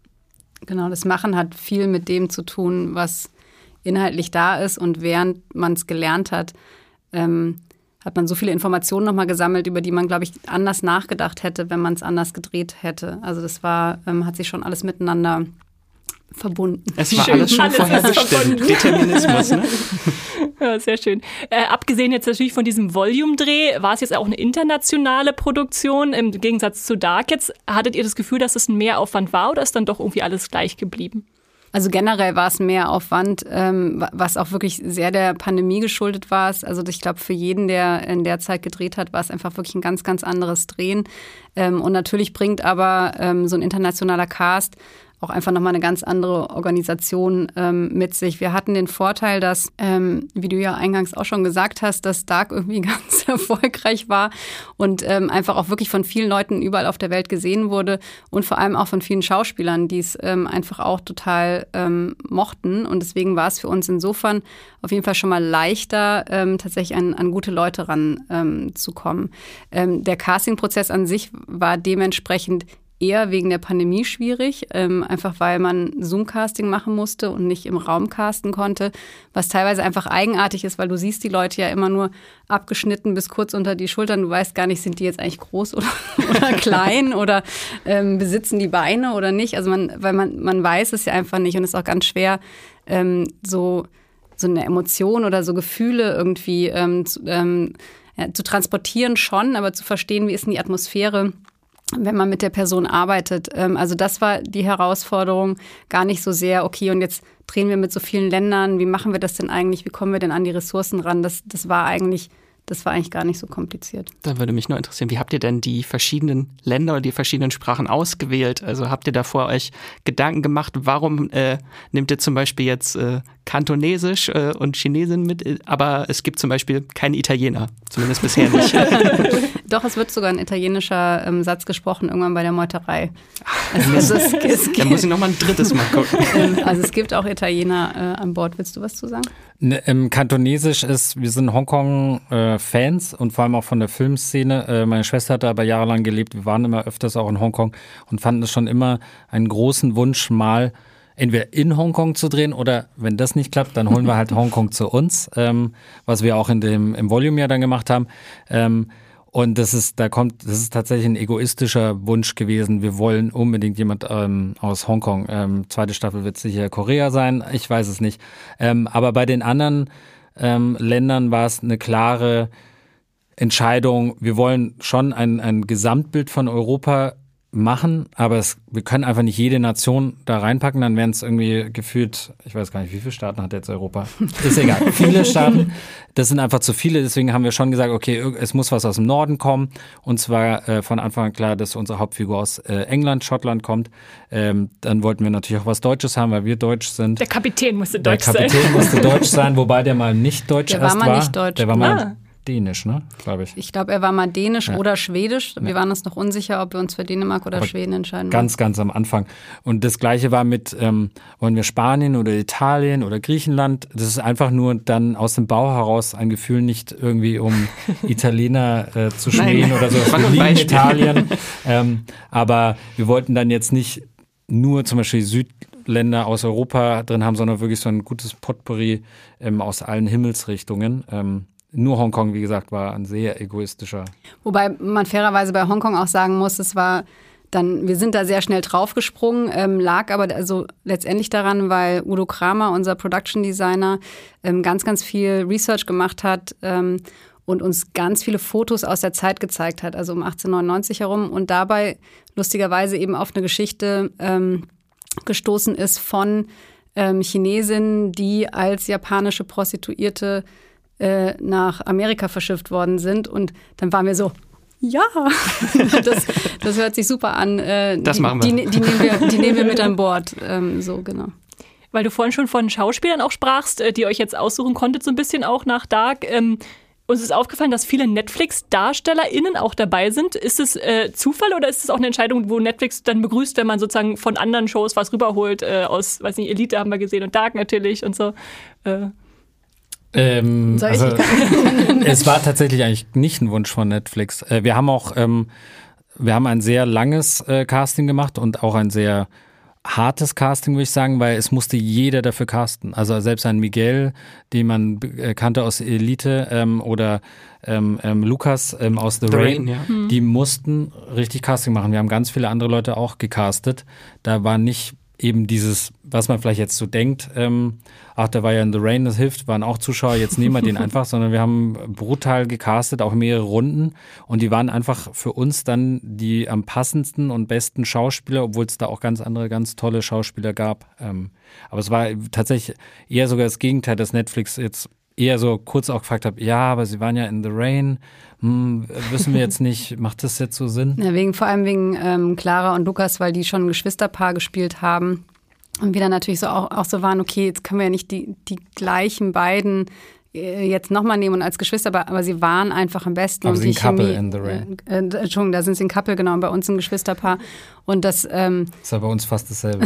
Genau, das Machen hat viel mit dem zu tun, was inhaltlich da ist und während man es gelernt hat, ähm, hat man so viele Informationen nochmal gesammelt, über die man, glaube ich, anders nachgedacht hätte, wenn man es anders gedreht hätte. Also das war, ähm, hat sich schon alles miteinander verbunden. Es war Schön, alles schon alles vorher ist bestimmt. verbunden. Determinismus, ne? Ja, sehr schön. Äh, abgesehen jetzt natürlich von diesem Volume-Dreh, war es jetzt auch eine internationale Produktion im Gegensatz zu Dark jetzt. Hattet ihr das Gefühl, dass es ein Mehraufwand war oder ist dann doch irgendwie alles gleich geblieben? Also generell war es mehr Aufwand, ähm, was auch wirklich sehr der Pandemie geschuldet war. Also ich glaube, für jeden, der in der Zeit gedreht hat, war es einfach wirklich ein ganz, ganz anderes Drehen. Ähm, und natürlich bringt aber ähm, so ein internationaler Cast auch einfach nochmal eine ganz andere Organisation ähm, mit sich. Wir hatten den Vorteil, dass, ähm, wie du ja eingangs auch schon gesagt hast, dass Dark irgendwie ganz erfolgreich war und ähm, einfach auch wirklich von vielen Leuten überall auf der Welt gesehen wurde und vor allem auch von vielen Schauspielern, die es ähm, einfach auch total ähm, mochten. Und deswegen war es für uns insofern auf jeden Fall schon mal leichter, ähm, tatsächlich an, an gute Leute ran ähm, zu kommen. Ähm, der Castingprozess an sich war dementsprechend eher wegen der Pandemie schwierig, ähm, einfach weil man Zoom-Casting machen musste und nicht im Raum casten konnte, was teilweise einfach eigenartig ist, weil du siehst die Leute ja immer nur abgeschnitten bis kurz unter die Schultern. Du weißt gar nicht, sind die jetzt eigentlich groß oder, oder klein oder ähm, besitzen die Beine oder nicht. Also man, weil man, man weiß es ja einfach nicht und es ist auch ganz schwer, ähm, so, so eine Emotion oder so Gefühle irgendwie ähm, zu, ähm, ja, zu transportieren schon, aber zu verstehen, wie ist denn die Atmosphäre, wenn man mit der Person arbeitet. Also das war die Herausforderung, gar nicht so sehr, okay, und jetzt drehen wir mit so vielen Ländern, wie machen wir das denn eigentlich, wie kommen wir denn an die Ressourcen ran? Das, das war eigentlich, das war eigentlich gar nicht so kompliziert. Da würde mich nur interessieren, wie habt ihr denn die verschiedenen Länder oder die verschiedenen Sprachen ausgewählt? Also habt ihr davor euch Gedanken gemacht, warum äh, nehmt ihr zum Beispiel jetzt äh, Kantonesisch äh, und Chinesin mit, aber es gibt zum Beispiel keinen Italiener, zumindest bisher nicht. Doch, es wird sogar ein italienischer ähm, Satz gesprochen, irgendwann bei der Meuterei. Also, also es, es, da muss ich noch mal ein drittes Mal gucken. Also es gibt auch Italiener äh, an Bord. Willst du was zu sagen? Ne, ähm, Kantonesisch ist, wir sind Hongkong-Fans äh, und vor allem auch von der Filmszene. Äh, meine Schwester hat da aber jahrelang gelebt. Wir waren immer öfters auch in Hongkong und fanden es schon immer einen großen Wunsch, mal entweder in Hongkong zu drehen oder wenn das nicht klappt, dann holen wir halt Hongkong zu uns, ähm, was wir auch in dem, im Volume ja dann gemacht haben. Ähm, Und das ist, da kommt, das ist tatsächlich ein egoistischer Wunsch gewesen. Wir wollen unbedingt jemand ähm, aus Hongkong. Ähm, zweite Staffel wird sicher Korea sein. Ich weiß es nicht. Ähm, aber bei den anderen ähm, Ländern war es eine klare Entscheidung. Wir wollen schon ein, ein Gesamtbild von Europa machen, aber es, wir können einfach nicht jede Nation da reinpacken, dann wären es irgendwie gefühlt, ich weiß gar nicht, wie viele Staaten hat jetzt Europa? Ist egal, viele Staaten, das sind einfach zu viele, deswegen haben wir schon gesagt, okay, es muss was aus dem Norden kommen und zwar äh, von Anfang an klar, dass unsere Hauptfigur aus äh, England, Schottland kommt. Ähm, dann wollten wir natürlich auch was Deutsches haben, weil wir deutsch sind. Der Kapitän musste deutsch sein. Der Kapitän sein. musste deutsch sein, wobei der mal nicht deutsch der erst war. Der war mal nicht deutsch. Der war mal ah. Dänisch, ne, glaube ich. Ich glaube, er war mal Dänisch ja. oder Schwedisch. Wir ja. waren uns noch unsicher, ob wir uns für Dänemark oder Aber Schweden entscheiden. Ganz, ganz am Anfang. Und das Gleiche war mit, ähm, wollen wir Spanien oder Italien oder Griechenland? Das ist einfach nur dann aus dem Bauch heraus ein Gefühl, nicht irgendwie um Italiener äh, zu schmähen oder so. Wir lieben Italien. ähm, aber wir wollten dann jetzt nicht nur zum Beispiel Südländer aus Europa drin haben, sondern wirklich so ein gutes Potpourri ähm, aus allen Himmelsrichtungen. Ähm, Nur Hongkong, wie gesagt, war ein sehr egoistischer. Wobei man fairerweise bei Hongkong auch sagen muss, es war dann, wir sind da sehr schnell draufgesprungen, ähm, lag aber also letztendlich daran, weil Udo Kramer, unser Production Designer, ähm, ganz, ganz viel Research gemacht hat ähm, und uns ganz viele Fotos aus der Zeit gezeigt hat, also um achtzehnhundertneunundneunzig herum und dabei lustigerweise eben auf eine Geschichte ähm, gestoßen ist von ähm, Chinesinnen, die als japanische Prostituierte nach Amerika verschifft worden sind. Und dann waren wir so, ja, das, das hört sich super an. Das die, machen wir. Die, die, nehmen wir. Die nehmen wir mit an Bord. Ähm, so, genau. Weil du vorhin schon von Schauspielern auch sprachst, die ihr euch jetzt aussuchen konntet, so ein bisschen auch nach Dark. Ähm, uns ist aufgefallen, dass viele Netflix-DarstellerInnen auch dabei sind. Ist es äh, Zufall oder ist es auch eine Entscheidung, wo Netflix dann begrüßt, wenn man sozusagen von anderen Shows was rüberholt? Äh, aus, weiß nicht, Elite haben wir gesehen und Dark natürlich und so. Äh, Ähm, also, es war tatsächlich eigentlich nicht ein Wunsch von Netflix. Äh, wir haben auch, ähm, wir haben ein sehr langes äh, Casting gemacht und auch ein sehr hartes Casting, würde ich sagen, weil es musste jeder dafür casten. Also selbst ein Miguel, den man äh, kannte aus Elite ähm, oder ähm, ähm, Lukas ähm, aus The, The Rain, Rain ja. hm. die mussten richtig Casting machen. Wir haben ganz viele andere Leute auch gecastet. Da war nicht eben dieses, was man vielleicht jetzt so denkt, ähm, ach, der war ja in The Rain, das hilft, waren auch Zuschauer, jetzt nehmen wir den einfach, sondern wir haben brutal gecastet, auch mehrere Runden und die waren einfach für uns dann die am passendsten und besten Schauspieler, obwohl es da auch ganz andere, ganz tolle Schauspieler gab. Ähm, aber es war tatsächlich eher sogar das Gegenteil, dass Netflix jetzt eher so kurz auch gefragt habe, ja, aber sie waren ja in The Rain, hm, wissen wir jetzt nicht, macht das jetzt so Sinn? Ja, wegen, vor allem wegen ähm, Clara und Lukas, weil die schon ein Geschwisterpaar gespielt haben und wir dann natürlich so auch, auch so waren, okay, jetzt können wir ja nicht die, die gleichen beiden äh, jetzt nochmal nehmen und als Geschwister, aber, aber sie waren einfach am besten. Aber und sie die ein Couple Chemie, in The Rain. Äh, äh, Entschuldigung, da sind sie ein Couple, genau, und bei uns ein Geschwisterpaar und das ähm, ist ja bei uns fast dasselbe.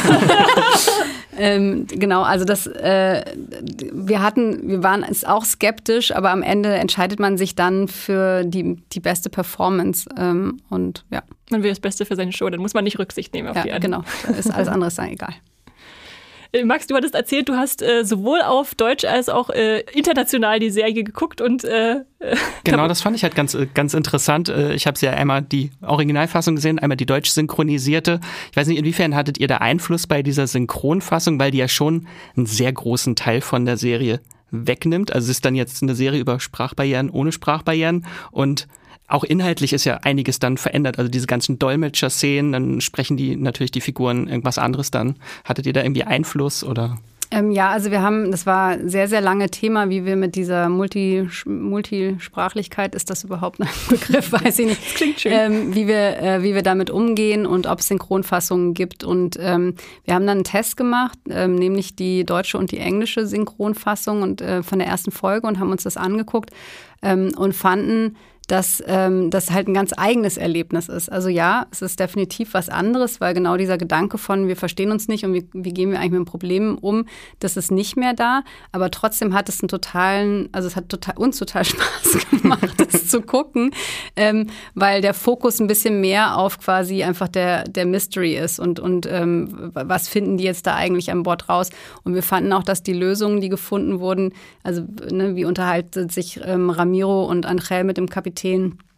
Ähm, genau, also das, äh, wir hatten, wir waren es auch skeptisch, aber am Ende entscheidet man sich dann für die, die beste Performance ähm, und ja. Man will das Beste für seine Show, dann muss man nicht Rücksicht nehmen auf ja, die anderen. Genau, da ist alles andere dann egal. Max, du hattest erzählt, du hast äh, sowohl auf Deutsch als auch äh, international die Serie geguckt und äh, genau, das fand ich halt ganz, ganz interessant. Ich habe ja einmal die Originalfassung gesehen, einmal die deutsch synchronisierte. Ich weiß nicht, inwiefern hattet ihr da Einfluss bei dieser Synchronfassung, weil die ja schon einen sehr großen Teil von der Serie wegnimmt. Also es ist dann jetzt eine Serie über Sprachbarrieren, ohne Sprachbarrieren und auch inhaltlich ist ja einiges dann verändert. Also diese ganzen Dolmetscher-Szenen, dann sprechen die natürlich die Figuren irgendwas anderes dann. Hattet ihr da irgendwie Einfluss oder? Ähm, ja, also wir haben, das war ein sehr, sehr lange Thema, wie wir mit dieser Multi, Multisprachlichkeit, ist das überhaupt ein Begriff, weiß ich nicht. Das klingt schön. Ähm, wie wir, äh, wie wir damit umgehen und ob es Synchronfassungen gibt. Und ähm, wir haben dann einen Test gemacht, ähm, nämlich die deutsche und die englische Synchronfassung und äh, von der ersten Folge und haben uns das angeguckt ähm, und fanden, dass ähm, das halt ein ganz eigenes Erlebnis ist. Also ja, es ist definitiv was anderes, weil genau dieser Gedanke von, wir verstehen uns nicht und wie, wie gehen wir eigentlich mit Problemen um, das ist nicht mehr da. Aber trotzdem hat es einen totalen, also es hat total, uns total Spaß gemacht, das zu gucken, ähm, weil der Fokus ein bisschen mehr auf quasi einfach der, der Mystery ist und, und ähm, was finden die jetzt da eigentlich an Bord raus. Und wir fanden auch, dass die Lösungen, die gefunden wurden, also ne, wie unterhalten sich ähm, Ramiro und Angel mit dem Kapitän,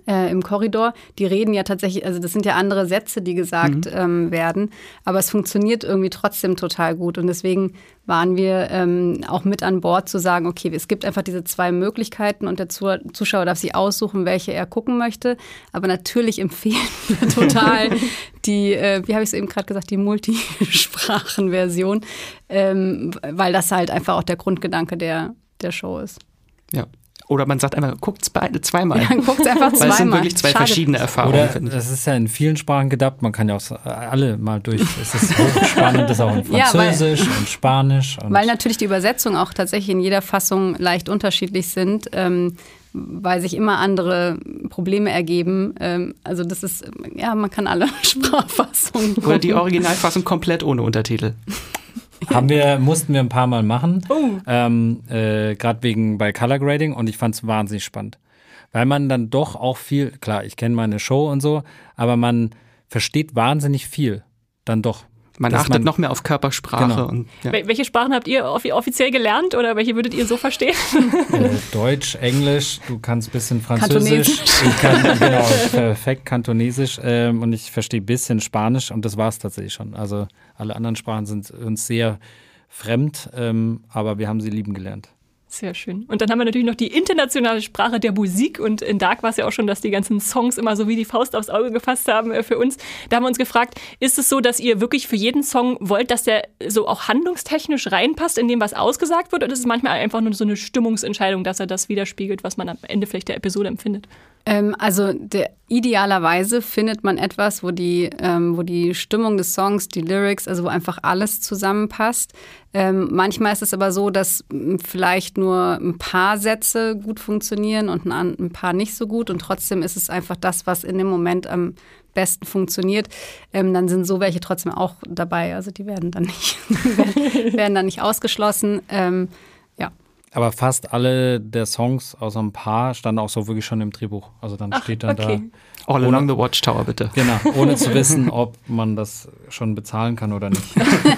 Äh, im Korridor, die reden ja tatsächlich, also das sind ja andere Sätze, die gesagt mhm. ähm, werden, aber es funktioniert irgendwie trotzdem total gut und deswegen waren wir ähm, auch mit an Bord zu sagen, okay, es gibt einfach diese zwei Möglichkeiten und der Zuschauer darf sich aussuchen, welche er gucken möchte, aber natürlich empfehlen wir total die, äh, wie habe ich es eben gerade gesagt, die Multisprachenversion, ähm, weil das halt einfach auch der Grundgedanke der, der Show ist. Ja. Oder man sagt einfach, guckt's beide zweimal. Ja, guckt's einfach zweimal. Weil es sind wirklich zwei Schade. verschiedene Erfahrungen. Oder das ist ja in vielen Sprachen gedacht, man kann ja auch alle mal durch. Es ist hochspannend, das ist auch in Französisch ja, weil, und Spanisch. Und weil natürlich die Übersetzungen auch tatsächlich in jeder Fassung leicht unterschiedlich sind, ähm, weil sich immer andere Probleme ergeben. Ähm, also das ist, ja, man kann alle Sprachfassungen gucken. Oder die Originalfassung komplett ohne Untertitel. Haben wir, mussten wir ein paar Mal machen, oh. ähm, äh, gerade wegen bei Color Grading und ich fand es wahnsinnig spannend. Weil man dann doch auch viel, klar, ich kenne meine Show und so, aber man versteht wahnsinnig viel dann doch. Man achtet man, noch mehr auf Körpersprache. Genau. Und, ja. Welche Sprachen habt ihr offiziell gelernt oder welche würdet ihr so verstehen? Äh, Deutsch, Englisch, du kannst ein bisschen Französisch. Ich kann genau, perfekt Kantonesisch ähm, und ich verstehe ein bisschen Spanisch und das war es tatsächlich schon. Also alle anderen Sprachen sind uns sehr fremd, ähm, aber wir haben sie lieben gelernt. Sehr schön. Und dann haben wir natürlich noch die internationale Sprache der Musik. Und in Dark war es ja auch schon, dass die ganzen Songs immer so wie die Faust aufs Auge gefasst haben äh, für uns. Da haben wir uns gefragt, ist es so, dass ihr wirklich für jeden Song wollt, dass der so auch handlungstechnisch reinpasst, in dem was ausgesagt wird? Oder ist es manchmal einfach nur so eine Stimmungsentscheidung, dass er das widerspiegelt, was man am Ende vielleicht der Episode empfindet? Ähm, also der, idealerweise findet man etwas, wo die, ähm, wo die Stimmung des Songs, die Lyrics, also wo einfach alles zusammenpasst. Ähm, manchmal ist es aber so, dass m, vielleicht nur ein paar Sätze gut funktionieren und ein, ein paar nicht so gut und trotzdem ist es einfach das, was in dem Moment am besten funktioniert. Ähm, dann sind so welche trotzdem auch dabei, also die werden dann nicht, werden, werden dann nicht ausgeschlossen. Ähm, ja. Aber fast alle der Songs, außer ein paar, standen auch so wirklich schon im Drehbuch. Also dann Ach, steht dann okay. da. All along the Watchtower, bitte. Genau, ohne zu wissen, ob man das schon bezahlen kann oder nicht.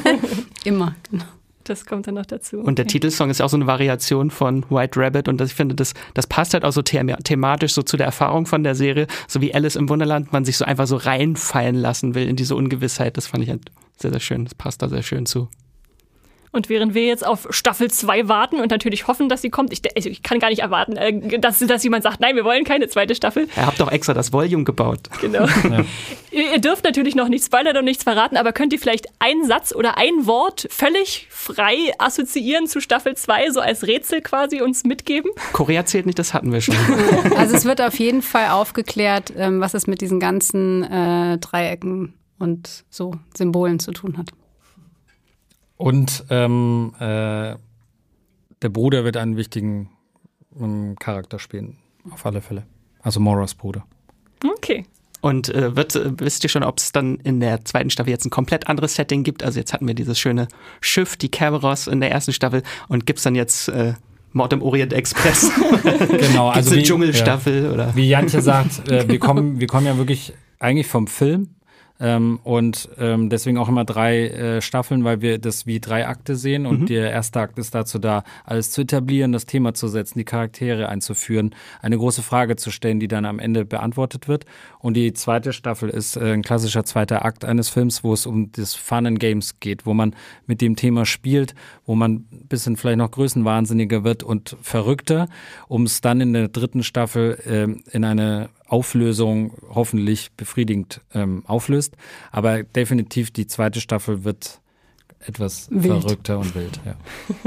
Immer, genau. Das kommt dann noch dazu. Und der okay. Titelsong ist ja auch so eine Variation von White Rabbit und das, ich finde, das, das passt halt auch so the- thematisch so zu der Erfahrung von der Serie, so wie Alice im Wunderland, man sich so einfach so reinfallen lassen will in diese Ungewissheit. Das fand ich halt sehr, sehr schön. Das passt da sehr schön zu. Und während wir jetzt auf Staffel zwei warten und natürlich hoffen, dass sie kommt, ich, also ich kann gar nicht erwarten, dass, dass jemand sagt, nein, wir wollen keine zweite Staffel. Ihr habt doch extra das Volume gebaut. Genau. Ja. Ihr dürft natürlich noch nichts spoilern und nichts verraten, aber könnt ihr vielleicht einen Satz oder ein Wort völlig frei assoziieren zu Staffel zwei, so als Rätsel quasi uns mitgeben? Korea zählt nicht, das hatten wir schon. Also es wird auf jeden Fall aufgeklärt, was es mit diesen ganzen äh, Dreiecken und so Symbolen zu tun hat. Und ähm, äh, der Bruder wird einen wichtigen ähm, Charakter spielen, auf alle Fälle. Also Moras Bruder. Okay. Und äh, wird, äh, wisst ihr schon, ob es dann in der zweiten Staffel jetzt ein komplett anderes Setting gibt? Also jetzt hatten wir dieses schöne Schiff, die Kerberos in der ersten Staffel und gibt es dann jetzt äh, Mord im Orient Express? Genau, also eine wie, Dschungelstaffel? Ja. Oder? Wie Jantje sagt, äh, wir, kommen, wir kommen ja wirklich eigentlich vom Film. Ähm, und ähm, deswegen auch immer drei äh, Staffeln, weil wir das wie drei Akte sehen und mhm. der erste Akt ist dazu da, alles zu etablieren, das Thema zu setzen, die Charaktere einzuführen, eine große Frage zu stellen, die dann am Ende beantwortet wird. Und die zweite Staffel ist äh, ein klassischer zweiter Akt eines Films, wo es um das Fun and Games geht, wo man mit dem Thema spielt, wo man ein bisschen vielleicht noch größenwahnsinniger wird und verrückter, um es dann in der dritten Staffel äh, in eine Auflösung hoffentlich befriedigend ähm, auflöst. Aber definitiv die zweite Staffel wird etwas wild. Verrückter und wild. Ja.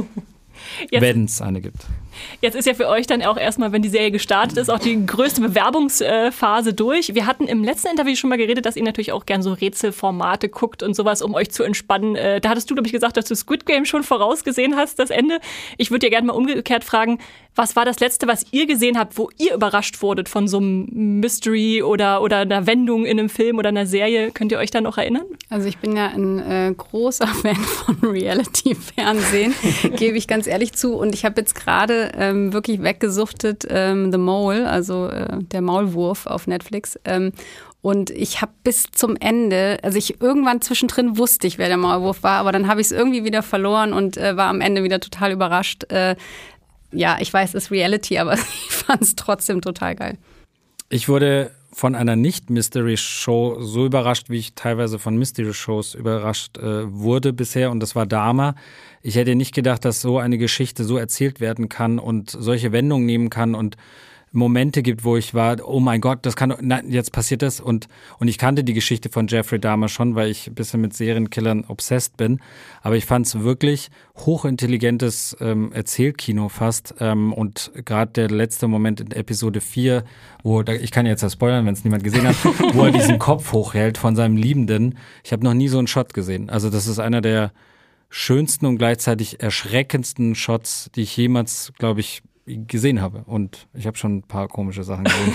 Wenn es eine gibt. Jetzt ist ja für euch dann auch erstmal, wenn die Serie gestartet ist, auch die größte Bewerbungsphase durch. Wir hatten im letzten Interview schon mal geredet, dass ihr natürlich auch gern so Rätselformate guckt und sowas, um euch zu entspannen. Da hattest du, glaube ich, gesagt, dass du Squid Game schon vorausgesehen hast, das Ende. Ich würde dir gerne mal umgekehrt fragen, was war das Letzte, was ihr gesehen habt, wo ihr überrascht wurdet von so einem Mystery oder, oder einer Wendung in einem Film oder einer Serie? Könnt ihr euch da noch erinnern? Also ich bin ja ein äh, großer Fan von Reality-Fernsehen, gebe ich ganz ehrlich zu. Und ich habe jetzt gerade ähm, wirklich weggesuchtet ähm, The Mole, also äh, der Maulwurf auf Netflix. Ähm, Und ich habe bis zum Ende, also ich irgendwann zwischendrin wusste ich, wer der Maulwurf war, aber dann habe ich es irgendwie wieder verloren und äh, war am Ende wieder total überrascht. Äh, ja, ich weiß, es ist Reality, aber ich fand es trotzdem total geil. Ich wurde von einer Nicht-Mystery-Show so überrascht, wie ich teilweise von Mystery-Shows überrascht äh, wurde bisher, und das war Dahmer. Ich hätte nicht gedacht, dass so eine Geschichte so erzählt werden kann und solche Wendungen nehmen kann und Momente gibt, wo ich war, oh mein Gott, das kann, nein, jetzt passiert das. Und, und ich kannte die Geschichte von Jeffrey Dahmer schon, weil ich ein bisschen mit Serienkillern obsessed bin. Aber ich fand es wirklich hochintelligentes ähm, Erzählkino fast. Ähm, und gerade der letzte Moment in Episode vier, wo, ich kann jetzt ja spoilern, wenn es niemand gesehen hat, wo er diesen Kopf hochhält von seinem Liebenden. Ich habe noch nie so einen Shot gesehen. Also das ist einer der schönsten und gleichzeitig erschreckendsten Shots, die ich jemals, glaube ich, gesehen habe. Und ich habe schon ein paar komische Sachen gesehen.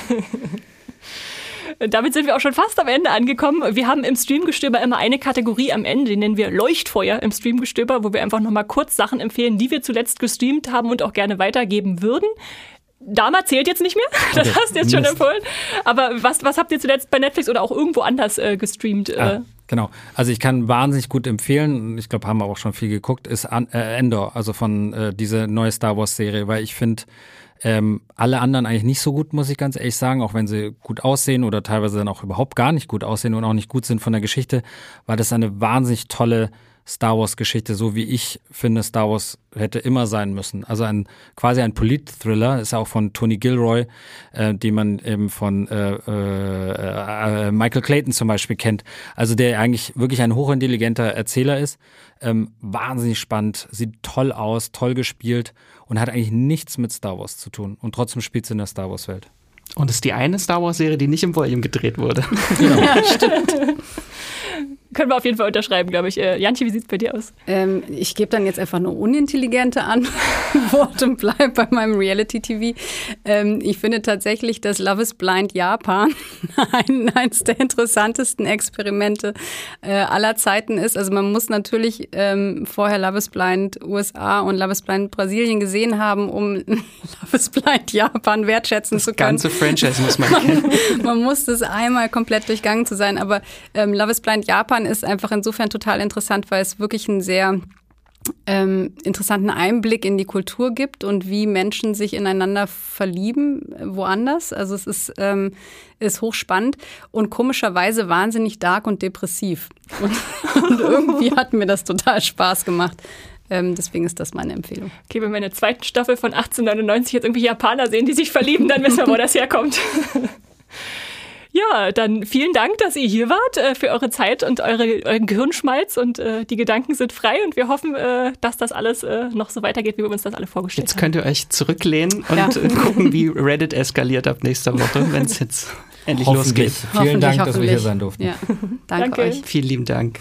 Damit sind wir auch schon fast am Ende angekommen. Wir haben im Streamgestöber immer eine Kategorie am Ende, die nennen wir Leuchtfeuer im Streamgestöber, wo wir einfach nochmal kurz Sachen empfehlen, die wir zuletzt gestreamt haben und auch gerne weitergeben würden. Dahmer zählt jetzt nicht mehr, das okay. hast du jetzt schon Mist. empfohlen. Aber was, was habt ihr zuletzt bei Netflix oder auch irgendwo anders äh, gestreamt? Äh? Ah, genau, also ich kann wahnsinnig gut empfehlen, ich glaube, haben wir auch schon viel geguckt, ist An- äh, Endor, also von äh, diese neue Star Wars Serie, weil ich finde, ähm, alle anderen eigentlich nicht so gut, muss ich ganz ehrlich sagen, auch wenn sie gut aussehen oder teilweise dann auch überhaupt gar nicht gut aussehen und auch nicht gut sind von der Geschichte, weil das eine wahnsinnig tolle Star Wars Geschichte, so wie ich finde, Star Wars hätte immer sein müssen. Also ein quasi ein Polit-Thriller, ist ja auch von Tony Gilroy, äh, den man eben von äh, äh, äh, Michael Clayton zum Beispiel kennt. Also der eigentlich wirklich ein hochintelligenter Erzähler ist. Ähm, wahnsinnig spannend, sieht toll aus, toll gespielt und hat eigentlich nichts mit Star Wars zu tun. Und trotzdem spielt es in der Star Wars Welt. Und es ist die eine Star Wars Serie, die nicht im Volume gedreht wurde. Genau. Ja, stimmt. Können wir auf jeden Fall unterschreiben, glaube ich. Äh, Jantje, wie sieht es bei dir aus? Ähm, ich gebe dann jetzt einfach eine unintelligente Antwort und bleibe bei meinem Reality-T V. Ähm, ich finde tatsächlich, dass Love is Blind Japan ein, eines der interessantesten Experimente äh, aller Zeiten ist. Also man muss natürlich ähm, vorher Love is Blind U S A und Love is Blind Brasilien gesehen haben, um Love is Blind Japan wertschätzen das zu können. Das ganze Franchise muss man kennen. Man muss das einmal komplett durchgangen zu sein. Aber ähm, Love is Blind Japan ist einfach insofern total interessant, weil es wirklich einen sehr ähm, interessanten Einblick in die Kultur gibt und wie Menschen sich ineinander verlieben, woanders. Also es ist, ähm, ist hochspannend und komischerweise wahnsinnig dark und depressiv. Und, und irgendwie hat mir das total Spaß gemacht. Ähm, deswegen ist das meine Empfehlung. Okay, wenn wir in der zweiten Staffel von achtzehnhundertneunundneunzig jetzt irgendwie Japaner sehen, die sich verlieben, dann wissen wir, wo das herkommt. Ja, dann vielen Dank, dass ihr hier wart, äh, für eure Zeit und eure, euren Gehirnschmalz und äh, die Gedanken sind frei und wir hoffen, äh, dass das alles äh, noch so weitergeht, wie wir uns das alle vorgestellt jetzt haben. Jetzt könnt ihr euch zurücklehnen und ja. äh, gucken, wie Reddit eskaliert ab nächster Woche, wenn es jetzt endlich losgeht. Vielen Dank, dass wir hier sein durften. Ja. Danke, Danke euch. Vielen lieben Dank.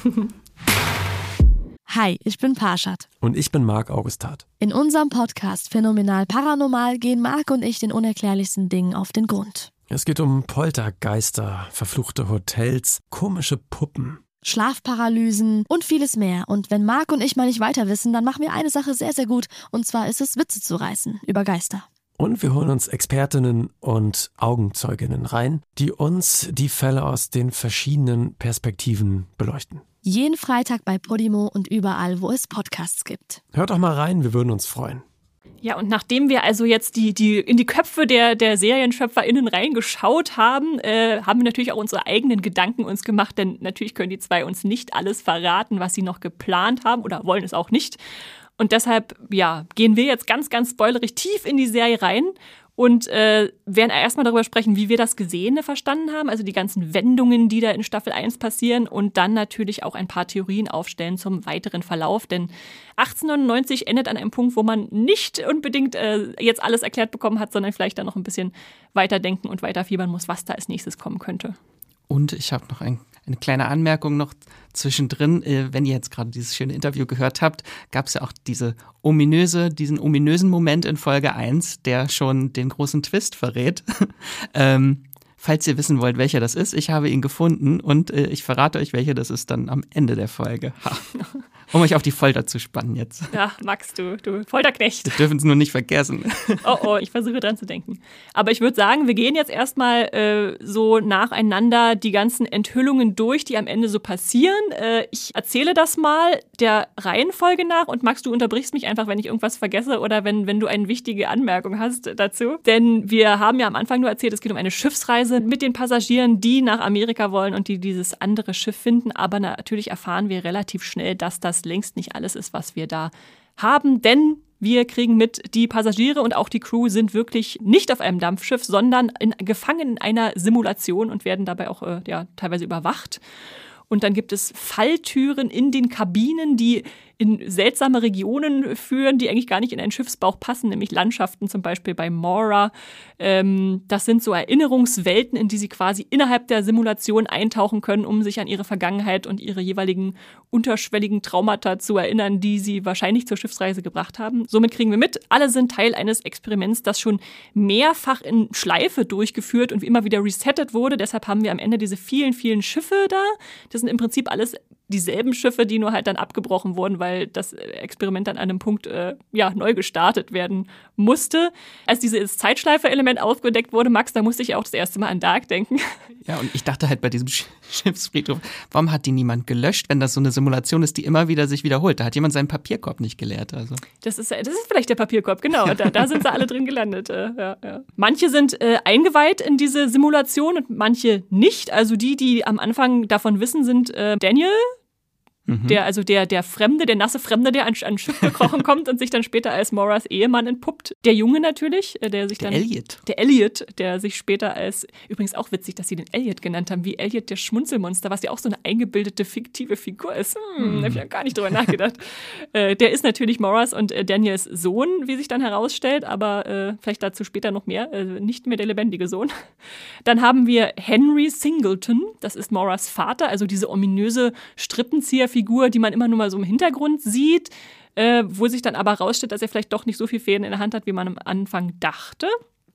Hi, ich bin Parshad. Und ich bin Marc Augustat. In unserem Podcast Phänomenal Paranormal gehen Marc und ich den unerklärlichsten Dingen auf den Grund. Es geht um Poltergeister, verfluchte Hotels, komische Puppen, Schlafparalysen und vieles mehr. Und wenn Marc und ich mal nicht weiter wissen, dann machen wir eine Sache sehr, sehr gut. Und zwar ist es, Witze zu reißen über Geister. Und wir holen uns Expertinnen und Augenzeuginnen rein, die uns die Fälle aus den verschiedenen Perspektiven beleuchten. Jeden Freitag bei Podimo und überall, wo es Podcasts gibt. Hört doch mal rein, wir würden uns freuen. Ja, und nachdem wir also jetzt die, die in die Köpfe der, der SerienschöpferInnen reingeschaut haben, äh, haben wir natürlich auch unsere eigenen Gedanken uns gemacht, denn natürlich können die zwei uns nicht alles verraten, was sie noch geplant haben oder wollen es auch nicht. Und deshalb, ja, gehen wir jetzt ganz, ganz spoilerig tief in die Serie rein und äh, werden erstmal darüber sprechen, wie wir das Gesehene verstanden haben, also die ganzen Wendungen, die da in Staffel eins passieren und dann natürlich auch ein paar Theorien aufstellen zum weiteren Verlauf, denn achtzehnhundertneunundneunzig endet an einem Punkt, wo man nicht unbedingt äh, jetzt alles erklärt bekommen hat, sondern vielleicht dann noch ein bisschen weiterdenken und weiterfiebern muss, was da als nächstes kommen könnte. Und ich habe noch ein, eine kleine Anmerkung noch zwischendrin. Äh, wenn ihr jetzt gerade dieses schöne Interview gehört habt, gab es ja auch diese ominöse, diesen ominösen Moment in Folge eins, der schon den großen Twist verrät. ähm, falls ihr wissen wollt, welcher das ist, ich habe ihn gefunden und äh, ich verrate euch, welcher das ist dann am Ende der Folge. Ha. Um euch auf die Folter zu spannen jetzt. Ja, Max, du, du Folterknecht. Wir dürfen es nur nicht vergessen. Oh, oh, ich versuche dran zu denken. Aber ich würde sagen, wir gehen jetzt erstmal äh, so nacheinander die ganzen Enthüllungen durch, die am Ende so passieren. Äh, ich erzähle das mal der Reihenfolge nach und Max, du unterbrichst mich einfach, wenn ich irgendwas vergesse oder wenn, wenn du eine wichtige Anmerkung hast dazu. Denn wir haben ja am Anfang nur erzählt, es geht um eine Schiffsreise mit den Passagieren, die nach Amerika wollen und die dieses andere Schiff finden. Aber natürlich erfahren wir relativ schnell, dass das längst nicht alles ist, was wir da haben. Denn wir kriegen mit, die Passagiere und auch die Crew sind wirklich nicht auf einem Dampfschiff, sondern in, gefangen in einer Simulation und werden dabei auch äh, ja, teilweise überwacht. Und dann gibt es Falltüren in den Kabinen, die in seltsame Regionen führen, die eigentlich gar nicht in einen Schiffsbauch passen, nämlich Landschaften zum Beispiel bei Mora. Ähm, das sind so Erinnerungswelten, in die sie quasi innerhalb der Simulation eintauchen können, um sich an ihre Vergangenheit und ihre jeweiligen unterschwelligen Traumata zu erinnern, die sie wahrscheinlich zur Schiffsreise gebracht haben. Somit kriegen wir mit, alle sind Teil eines Experiments, das schon mehrfach in Schleife durchgeführt und wie immer wieder resettet wurde. Deshalb haben wir am Ende diese vielen, vielen Schiffe da. Das sind im Prinzip alles dieselben Schiffe, die nur halt dann abgebrochen wurden, weil das Experiment dann an einem Punkt äh, ja, neu gestartet werden musste. Als dieses Zeitschleife-Element aufgedeckt wurde, Max, da musste ich auch das erste Mal an Dark denken. Ja, und ich dachte halt bei diesem Sch- Schiffsfriedhof, warum hat die niemand gelöscht, wenn das so eine Simulation ist, die immer wieder sich wiederholt? Da hat jemand seinen Papierkorb nicht geleert. Also. Das ist, das ist vielleicht der Papierkorb, genau. Da, da sind sie alle drin gelandet. Äh, ja, ja. Manche sind äh, eingeweiht in diese Simulation und manche nicht. Also die, die am Anfang davon wissen, sind äh, Daniel, Mhm. Der, also der, der Fremde, der nasse Fremde, der an ein Schiff gekrochen kommt und sich dann später als Moras Ehemann entpuppt. Der Junge natürlich, der sich der dann... Elliot. Der Elliot, der sich später als... Übrigens auch witzig, dass sie den Elliot genannt haben, wie Elliot der Schmunzelmonster, was ja auch so eine eingebildete, fiktive Figur ist. Hm, mhm. Hab ich ja gar nicht drüber nachgedacht. äh, der ist natürlich Moras und äh, Daniels Sohn, wie sich dann herausstellt, aber äh, vielleicht dazu später noch mehr. Äh, nicht mehr der lebendige Sohn. Dann haben wir Henry Singleton, das ist Moras Vater, also diese ominöse Strippenzieher Figur, die man immer nur mal so im Hintergrund sieht, äh, wo sich dann aber herausstellt, dass er vielleicht doch nicht so viel Fäden in der Hand hat, wie man am Anfang dachte.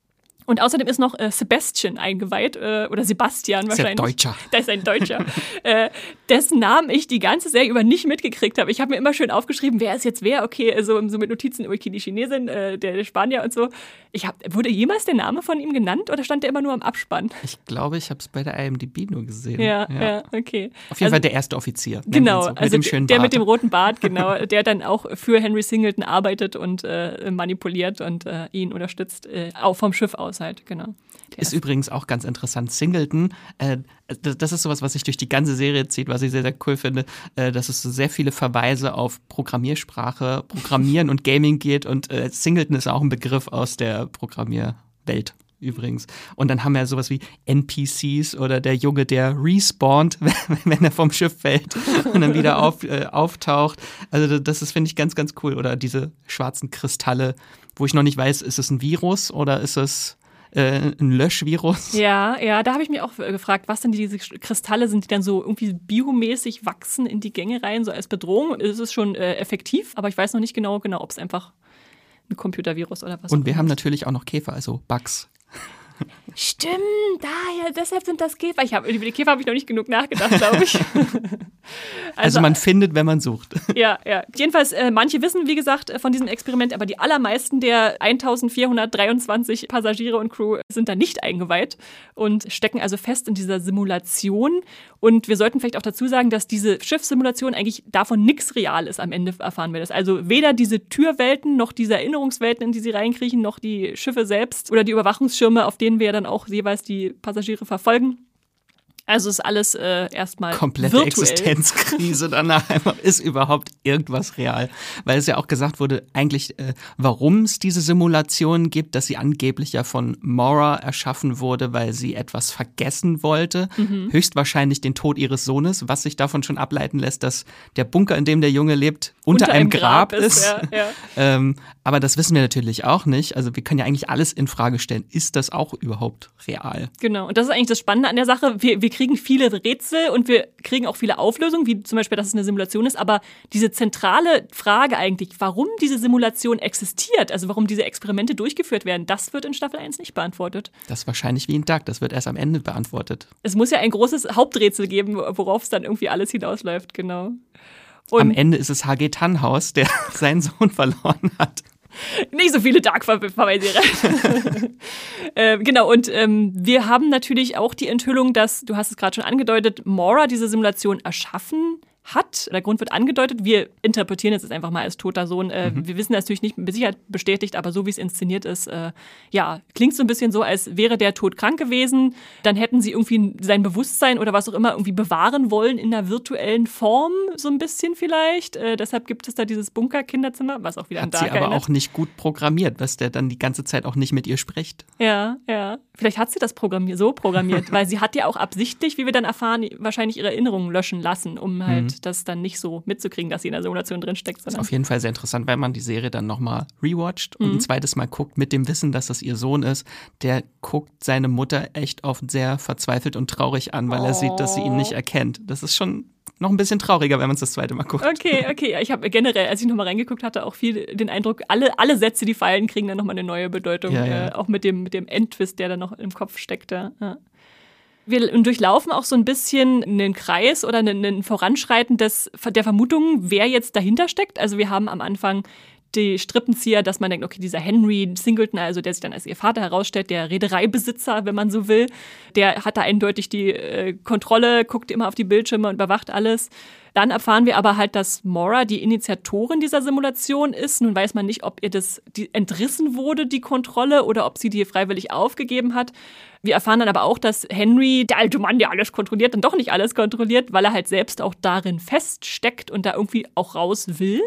Und außerdem ist noch äh, Sebastian eingeweiht, äh, oder Sebastian wahrscheinlich. Das ist ein Deutscher. Das ist ein Deutscher. äh, dessen Namen ich die ganze Serie über nicht mitgekriegt habe. Ich habe mir immer schön aufgeschrieben, wer ist jetzt wer, okay, also so mit Notizen, okay, die Chinesin, äh, der, der Spanier und so. Ich hab, wurde jemals der Name von ihm genannt oder stand der immer nur am Abspann? Ich glaube, ich habe es bei der I M D B nur gesehen. Ja, ja, ja okay. Auf jeden also, Fall der erste Offizier. Genau, so, mit also dem schönen der Bart. mit dem roten Bart, genau, der dann auch für Henry Singleton arbeitet und äh, manipuliert und äh, ihn unterstützt, äh, auch vom Schiff aus halt, genau. Der ist übrigens auch ganz interessant. Singleton, äh, das ist sowas, was sich durch die ganze Serie zieht, was ich sehr, sehr cool finde, äh, dass es so sehr viele Verweise auf Programmiersprache, Programmieren und Gaming geht und äh, Singleton ist auch ein Begriff aus der Programmierwelt. Übrigens. Und dann haben wir sowas wie N P Cs oder der Junge, der respawnt, wenn er vom Schiff fällt und dann wieder auf, äh, auftaucht. Also das ist, finde ich, ganz, ganz cool. Oder diese schwarzen Kristalle, wo ich noch nicht weiß, ist es ein Virus oder ist es äh, ein Löschvirus? Ja, ja, da habe ich mich auch gefragt, was denn diese Kristalle sind, die dann so irgendwie biomäßig wachsen in die Gänge rein, so als Bedrohung. Ist es schon äh, effektiv, aber ich weiß noch nicht genau, genau, ob es einfach ein Computervirus oder was. Und wir haben natürlich auch noch Käfer, also Bugs. Stimmt, daher, deshalb sind das Käfer. Ich hab, über die Käfer habe ich noch nicht genug nachgedacht, glaube ich. also, also man findet, wenn man sucht. Ja, ja. Jedenfalls, äh, manche wissen, wie gesagt, von diesem Experiment, aber die allermeisten der eintausendvierhundertdreiundzwanzig Passagiere und Crew sind da nicht eingeweiht und stecken also fest in dieser Simulation. Und wir sollten vielleicht auch dazu sagen, dass diese Schiffssimulation eigentlich davon nichts real ist am Ende, erfahren wir das. Also weder diese Türwelten, noch diese Erinnerungswelten, in die sie reinkriechen, noch die Schiffe selbst oder die Überwachungsschirme, auf denen wir ja dann auch jeweils die Passagiere verfolgen. Also ist alles äh, erstmal komplette virtuell. Existenzkrise danach. Ist überhaupt irgendwas real? Weil es ja auch gesagt wurde, eigentlich, äh, warum es diese Simulation gibt, dass sie angeblich ja von Mora erschaffen wurde, weil sie etwas vergessen wollte. Mhm. Höchstwahrscheinlich den Tod ihres Sohnes, was sich davon schon ableiten lässt, dass der Bunker, in dem der Junge lebt, unter, unter einem Grab, Grab ist. Ja, ja. ähm, aber das wissen wir natürlich auch nicht. Also wir können ja eigentlich alles in Frage stellen. Ist das auch überhaupt real? Genau. Und das ist eigentlich das Spannende an der Sache. Wir, wir kriegen viele Rätsel und wir kriegen auch viele Auflösungen, wie zum Beispiel, dass es eine Simulation ist, aber diese zentrale Frage eigentlich, warum diese Simulation existiert, also warum diese Experimente durchgeführt werden, das wird in Staffel eins nicht beantwortet. Das ist wahrscheinlich wie in Dark, das wird erst am Ende beantwortet. Es muss ja ein großes Haupträtsel geben, worauf es dann irgendwie alles hinausläuft, genau. Und am Ende ist es H G Tannhaus, der seinen Sohn verloren hat. Nicht so viele Dark-Verweise. äh, genau, und ähm, wir haben natürlich auch die Enthüllung, dass, du hast es gerade schon angedeutet, Maura diese Simulation erschaffen hat. Der Grund wird angedeutet. Wir interpretieren es jetzt einfach mal als toter Sohn. Äh, mhm. Wir wissen das natürlich nicht mit Sicherheit bestätigt, aber so wie es inszeniert ist, äh, ja, klingt so ein bisschen so, als wäre der todkrank gewesen. Dann hätten sie irgendwie sein Bewusstsein oder was auch immer irgendwie bewahren wollen in einer virtuellen Form, so ein bisschen vielleicht. Äh, deshalb gibt es da dieses Bunker-Kinderzimmer, was auch wieder an Dark erinnert. Hat sie aber erinnert. auch nicht gut programmiert, dass der dann die ganze Zeit auch nicht mit ihr spricht. Ja, ja. Vielleicht hat sie das programmier- so programmiert, weil sie hat ja auch absichtlich, wie wir dann erfahren, wahrscheinlich ihre Erinnerungen löschen lassen, um halt mhm. das dann nicht so mitzukriegen, dass sie in der Simulation drinsteckt. Das ist auf jeden Fall sehr interessant, wenn man die Serie dann nochmal rewatcht und mhm. ein zweites Mal guckt, mit dem Wissen, dass das ihr Sohn ist. Der guckt seine Mutter echt oft sehr verzweifelt und traurig an, weil oh. er sieht, dass sie ihn nicht erkennt. Das ist schon noch ein bisschen trauriger, wenn man es das zweite Mal guckt. Okay, okay. Ich habe generell, als ich nochmal reingeguckt hatte, auch viel den Eindruck, alle, alle Sätze, die fallen, kriegen dann nochmal eine neue Bedeutung. Ja, ja. Äh, auch mit dem, mit dem Endtwist, der dann noch im Kopf steckte. Ja. Wir durchlaufen auch so ein bisschen einen Kreis oder ein Voranschreiten des, der Vermutungen, wer jetzt dahinter steckt. Also wir haben am Anfang die Strippenzieher, dass man denkt, okay, dieser Henry Singleton, also der sich dann als ihr Vater herausstellt, der Reedereibesitzer, wenn man so will, der hat da eindeutig die äh, Kontrolle, guckt immer auf die Bildschirme und überwacht alles. Dann erfahren wir aber halt, dass Maura die Initiatorin dieser Simulation ist. Nun weiß man nicht, ob ihr das die entrissen wurde, die Kontrolle, oder ob sie die freiwillig aufgegeben hat. Wir erfahren dann aber auch, dass Henry, der alte Mann, der alles kontrolliert, dann doch nicht alles kontrolliert, weil er halt selbst auch darin feststeckt und da irgendwie auch raus will.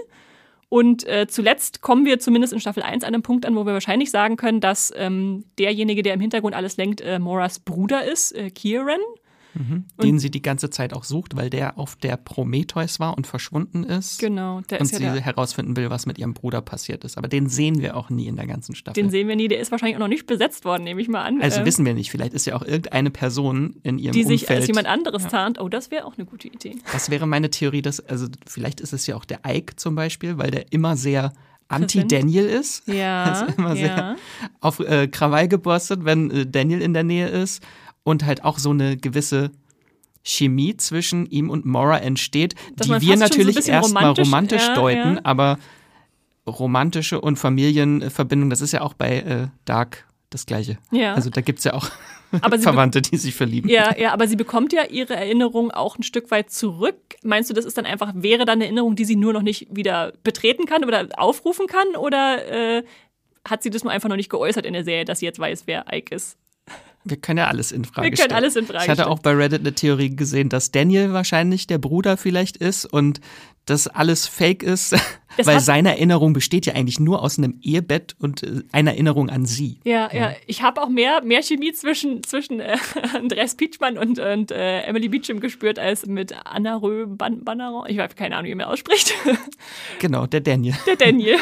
Und äh, zuletzt kommen wir zumindest in Staffel eins an einem Punkt an, wo wir wahrscheinlich sagen können, dass ähm, derjenige, der im Hintergrund alles lenkt, äh, Mauras Bruder ist, äh, Kieran. Mhm. Den sie die ganze Zeit auch sucht, weil der auf der Prometheus war und verschwunden ist. Genau. Der und ist ja sie der. herausfinden will, was mit ihrem Bruder passiert ist. Aber den sehen wir auch nie in der ganzen Staffel. Den sehen wir nie. Der ist wahrscheinlich auch noch nicht besetzt worden, nehme ich mal an. Also äh, wissen wir nicht. Vielleicht ist ja auch irgendeine Person in ihrem die Umfeld. sich als jemand anderes ja. tarnt. Oh, das wäre auch eine gute Idee. Das wäre meine Theorie, dass, also vielleicht ist es ja auch der Ike zum Beispiel, weil der immer sehr anti-Daniel ist. Ja, also immer ja. sehr auf äh, Krawall geborstet, wenn äh, Daniel in der Nähe ist. Und halt auch so eine gewisse Chemie zwischen ihm und Maura entsteht, dass die wir natürlich so erstmal romantisch, romantisch ja, deuten, ja. aber romantische und Familienverbindung, das ist ja auch bei äh, Dark das Gleiche. Ja. Also da gibt es ja auch aber Verwandte, die sich verlieben. Ja, ja, aber sie bekommt ja ihre Erinnerung auch ein Stück weit zurück. Meinst du, das ist dann einfach, wäre dann eine Erinnerung, die sie nur noch nicht wieder betreten kann oder aufrufen kann? Oder äh, hat sie das nur einfach noch nicht geäußert in der Serie, dass sie jetzt weiß, wer Ike ist? Wir können ja alles in Frage Wir können stellen. alles in Frage Ich hatte stellen. auch bei Reddit eine Theorie gesehen, dass Daniel wahrscheinlich der Bruder vielleicht ist und das alles fake ist, Das weil hat- seine Erinnerung besteht ja eigentlich nur aus einem Ehebett und äh, einer Erinnerung an sie. Ja, ja. Ich habe auch mehr, mehr Chemie zwischen, zwischen äh, Andreas Pietschmann und, und äh, Emily Beecham gespürt als mit Anna Rö Ban- Banneron. Ich habe keine Ahnung, wie man ausspricht. Genau, der Daniel. Der Daniel.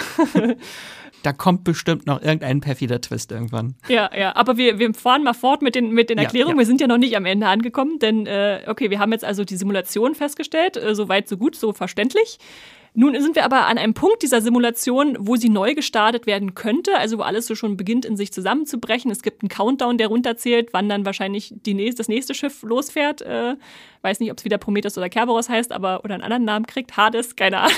Da kommt bestimmt noch irgendein perfider Twist irgendwann. Ja, ja, aber wir, wir fahren mal fort mit den, mit den Ja, Erklärungen. ja. Wir sind ja noch nicht am Ende angekommen, denn äh, okay, wir haben jetzt also die Simulation festgestellt, äh, so weit, so gut, so verständlich. Nun sind wir aber an einem Punkt dieser Simulation, wo sie neu gestartet werden könnte, also wo alles so schon beginnt, in sich zusammenzubrechen. Es gibt einen Countdown, der runterzählt, wann dann wahrscheinlich die nächste, das nächste Schiff losfährt. Äh, weiß nicht, ob es wieder Prometheus oder Kerberos heißt, aber oder einen anderen Namen kriegt. Hades, keine Ahnung.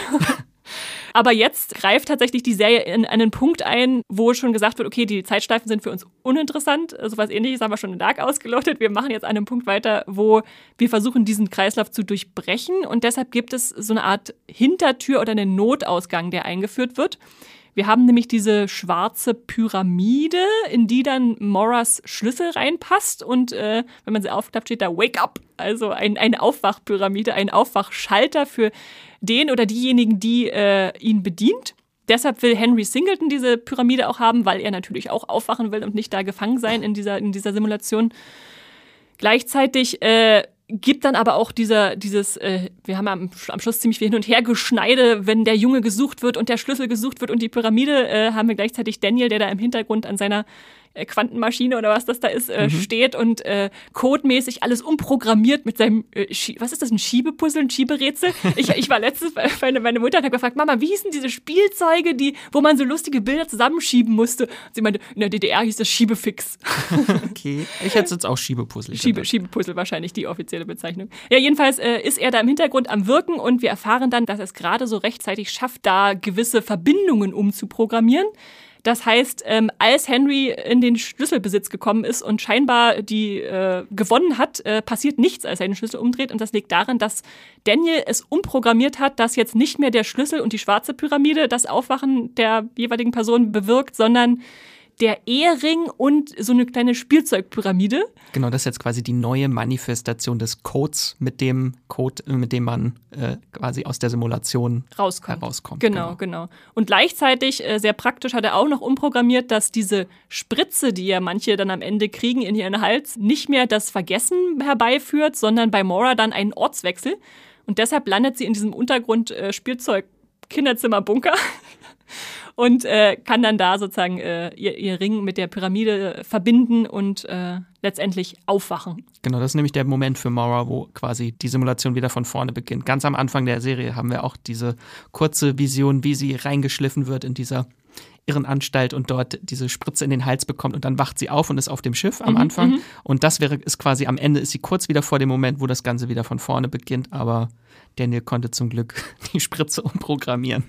Aber jetzt greift tatsächlich die Serie in einen Punkt ein, wo schon gesagt wird, okay, die Zeitschleifen sind für uns uninteressant. So was Ähnliches haben wir schon in Dark ausgelotet. Wir machen jetzt an einem Punkt weiter, wo wir versuchen, diesen Kreislauf zu durchbrechen. Und deshalb gibt es so eine Art Hintertür oder einen Notausgang, der eingeführt wird. Wir haben nämlich diese schwarze Pyramide, in die dann Mauras Schlüssel reinpasst. Und äh, wenn man sie aufklappt, steht da Wake Up. Also ein, eine Aufwachpyramide, ein Aufwachschalter für den oder diejenigen, die äh, ihn bedient. Deshalb will Henry Singleton diese Pyramide auch haben, weil er natürlich auch aufwachen will und nicht da gefangen sein in dieser, in dieser Simulation. Gleichzeitig äh, gibt dann aber auch dieser, dieses, äh, wir haben am, am Schluss ziemlich viel Hin- und Hergeschneide, wenn der Junge gesucht wird und der Schlüssel gesucht wird und die Pyramide, äh, haben wir gleichzeitig Daniel, der da im Hintergrund an seiner äh, Quantenmaschine oder was das da ist, äh, mhm. steht und äh, codemäßig alles umprogrammiert mit seinem, äh, was ist das, ein Schiebepuzzle, ein Schieberätsel? Ich, ich war letztens bei meine, meine Mutter und habe gefragt, Mama, wie hießen diese Spielzeuge, die, wo man so lustige Bilder zusammenschieben musste? Und sie meinte, in der D D R hieß das Schiebefix. Okay, ich hätte jetzt auch Schiebepuzzle. Schiebe, Schiebepuzzle wahrscheinlich die offizielle Bezeichnung. Ja, jedenfalls äh, ist er da im Hintergrund am Wirken und wir erfahren dann, dass er es gerade so rechtzeitig schafft, da gewisse Verbindungen umzuprogrammieren. Das heißt, ähm, als Henry in den Schlüsselbesitz gekommen ist und scheinbar die äh, gewonnen hat, äh, passiert nichts, als er den Schlüssel umdreht. Und das liegt daran, dass Daniel es umprogrammiert hat, dass jetzt nicht mehr der Schlüssel und die schwarze Pyramide das Aufwachen der jeweiligen Person bewirkt, sondern der Ehering und so eine kleine Spielzeugpyramide. Genau, das ist jetzt quasi die neue Manifestation des Codes, mit dem Code, mit dem man äh, quasi aus der Simulation rauskommt. herauskommt. Genau, genau, genau. Und gleichzeitig, äh, sehr praktisch, hat er auch noch umprogrammiert, dass diese Spritze, die ja manche dann am Ende kriegen in ihren Hals, nicht mehr das Vergessen herbeiführt, sondern bei Maura dann einen Ortswechsel. Und deshalb landet sie in diesem Untergrund-Spielzeug-Kinderzimmer-Bunker. Und äh, kann dann da sozusagen äh, ihr, ihr Ring mit der Pyramide äh, verbinden und äh, letztendlich aufwachen. Genau, das ist nämlich der Moment für Maura, wo quasi die Simulation wieder von vorne beginnt. Ganz am Anfang der Serie haben wir auch diese kurze Vision, wie sie reingeschliffen wird in dieser Irrenanstalt und dort diese Spritze in den Hals bekommt und dann wacht sie auf und ist auf dem Schiff am Mhm, Anfang. mhm. Und das wäre ist quasi am Ende, ist sie kurz wieder vor dem Moment, wo das Ganze wieder von vorne beginnt. Aber Daniel konnte zum Glück die Spritze umprogrammieren.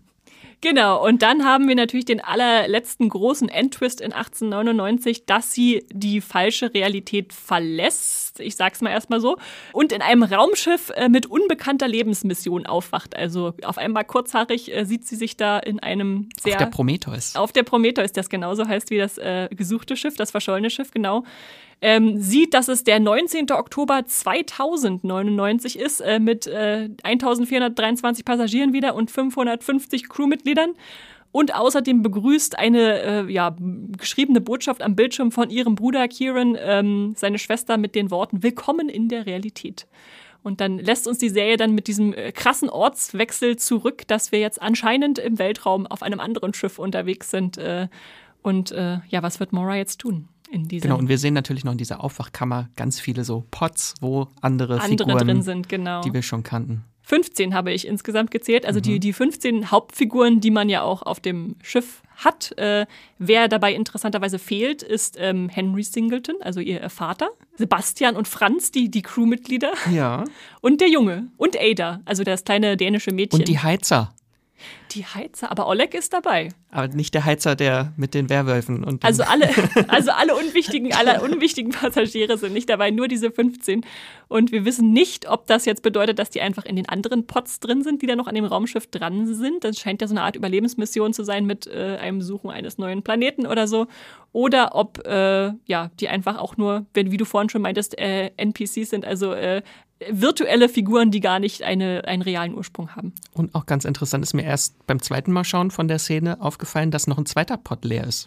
Genau, und dann haben wir natürlich den allerletzten großen Endtwist in achtzehnhundertneunundneunzig, dass sie die falsche Realität verlässt, ich sag's mal erstmal so, und in einem Raumschiff äh, mit unbekannter Lebensmission aufwacht. Also auf einmal kurzhaarig äh, sieht sie sich da in einem sehr... Auf der Prometheus. Auf der Prometheus, das genauso heißt wie das äh, gesuchte Schiff, das verschollene Schiff, genau. Ähm, sieht, dass es der neunzehnten Oktober zweitausendneunundneunzig ist, äh, mit äh, eintausendvierhundertdreiundzwanzig Passagieren wieder und fünfhundertfünfzig Crewmitgliedern. Und außerdem begrüßt eine äh, ja, geschriebene Botschaft am Bildschirm von ihrem Bruder Kieran ähm, seine Schwester mit den Worten „Willkommen in der Realität". Und dann lässt uns die Serie dann mit diesem äh, krassen Ortswechsel zurück, dass wir jetzt anscheinend im Weltraum auf einem anderen Schiff unterwegs sind. Äh, und äh, ja, was wird Maura jetzt tun? In diesem Genau, und wir sehen natürlich noch in dieser Aufwachkammer ganz viele so Pots, wo andere, andere Figuren, drin sind, genau. die wir schon kannten. fünfzehn habe ich insgesamt gezählt, also Mhm. die, die fünfzehn Hauptfiguren, die man ja auch auf dem Schiff hat. Äh, wer dabei interessanterweise fehlt, ist ähm, Henry Singleton, also ihr Vater, Sebastian und Franz, die, die Crewmitglieder, Ja. und der Junge und Ada, also das kleine dänische Mädchen. Und die Heizer. Die Heizer, aber Oleg ist dabei. Aber nicht der Heizer, der mit den Werwölfen. Und Also alle, also alle unwichtigen, alle unwichtigen Passagiere sind nicht dabei, nur diese fünfzehn. Und wir wissen nicht, ob das jetzt bedeutet, dass die einfach in den anderen Pots drin sind, die da noch an dem Raumschiff dran sind. Das scheint ja so eine Art Überlebensmission zu sein mit äh, einem Suchen eines neuen Planeten oder so. Oder ob äh, ja die einfach auch nur, wenn, wie du vorhin schon meintest, äh, N P Cs sind, also äh, virtuelle Figuren, die gar nicht eine, einen realen Ursprung haben. Und auch ganz interessant ist mir erst beim zweiten Mal schauen von der Szene aufgefallen, dass noch ein zweiter Pot leer ist.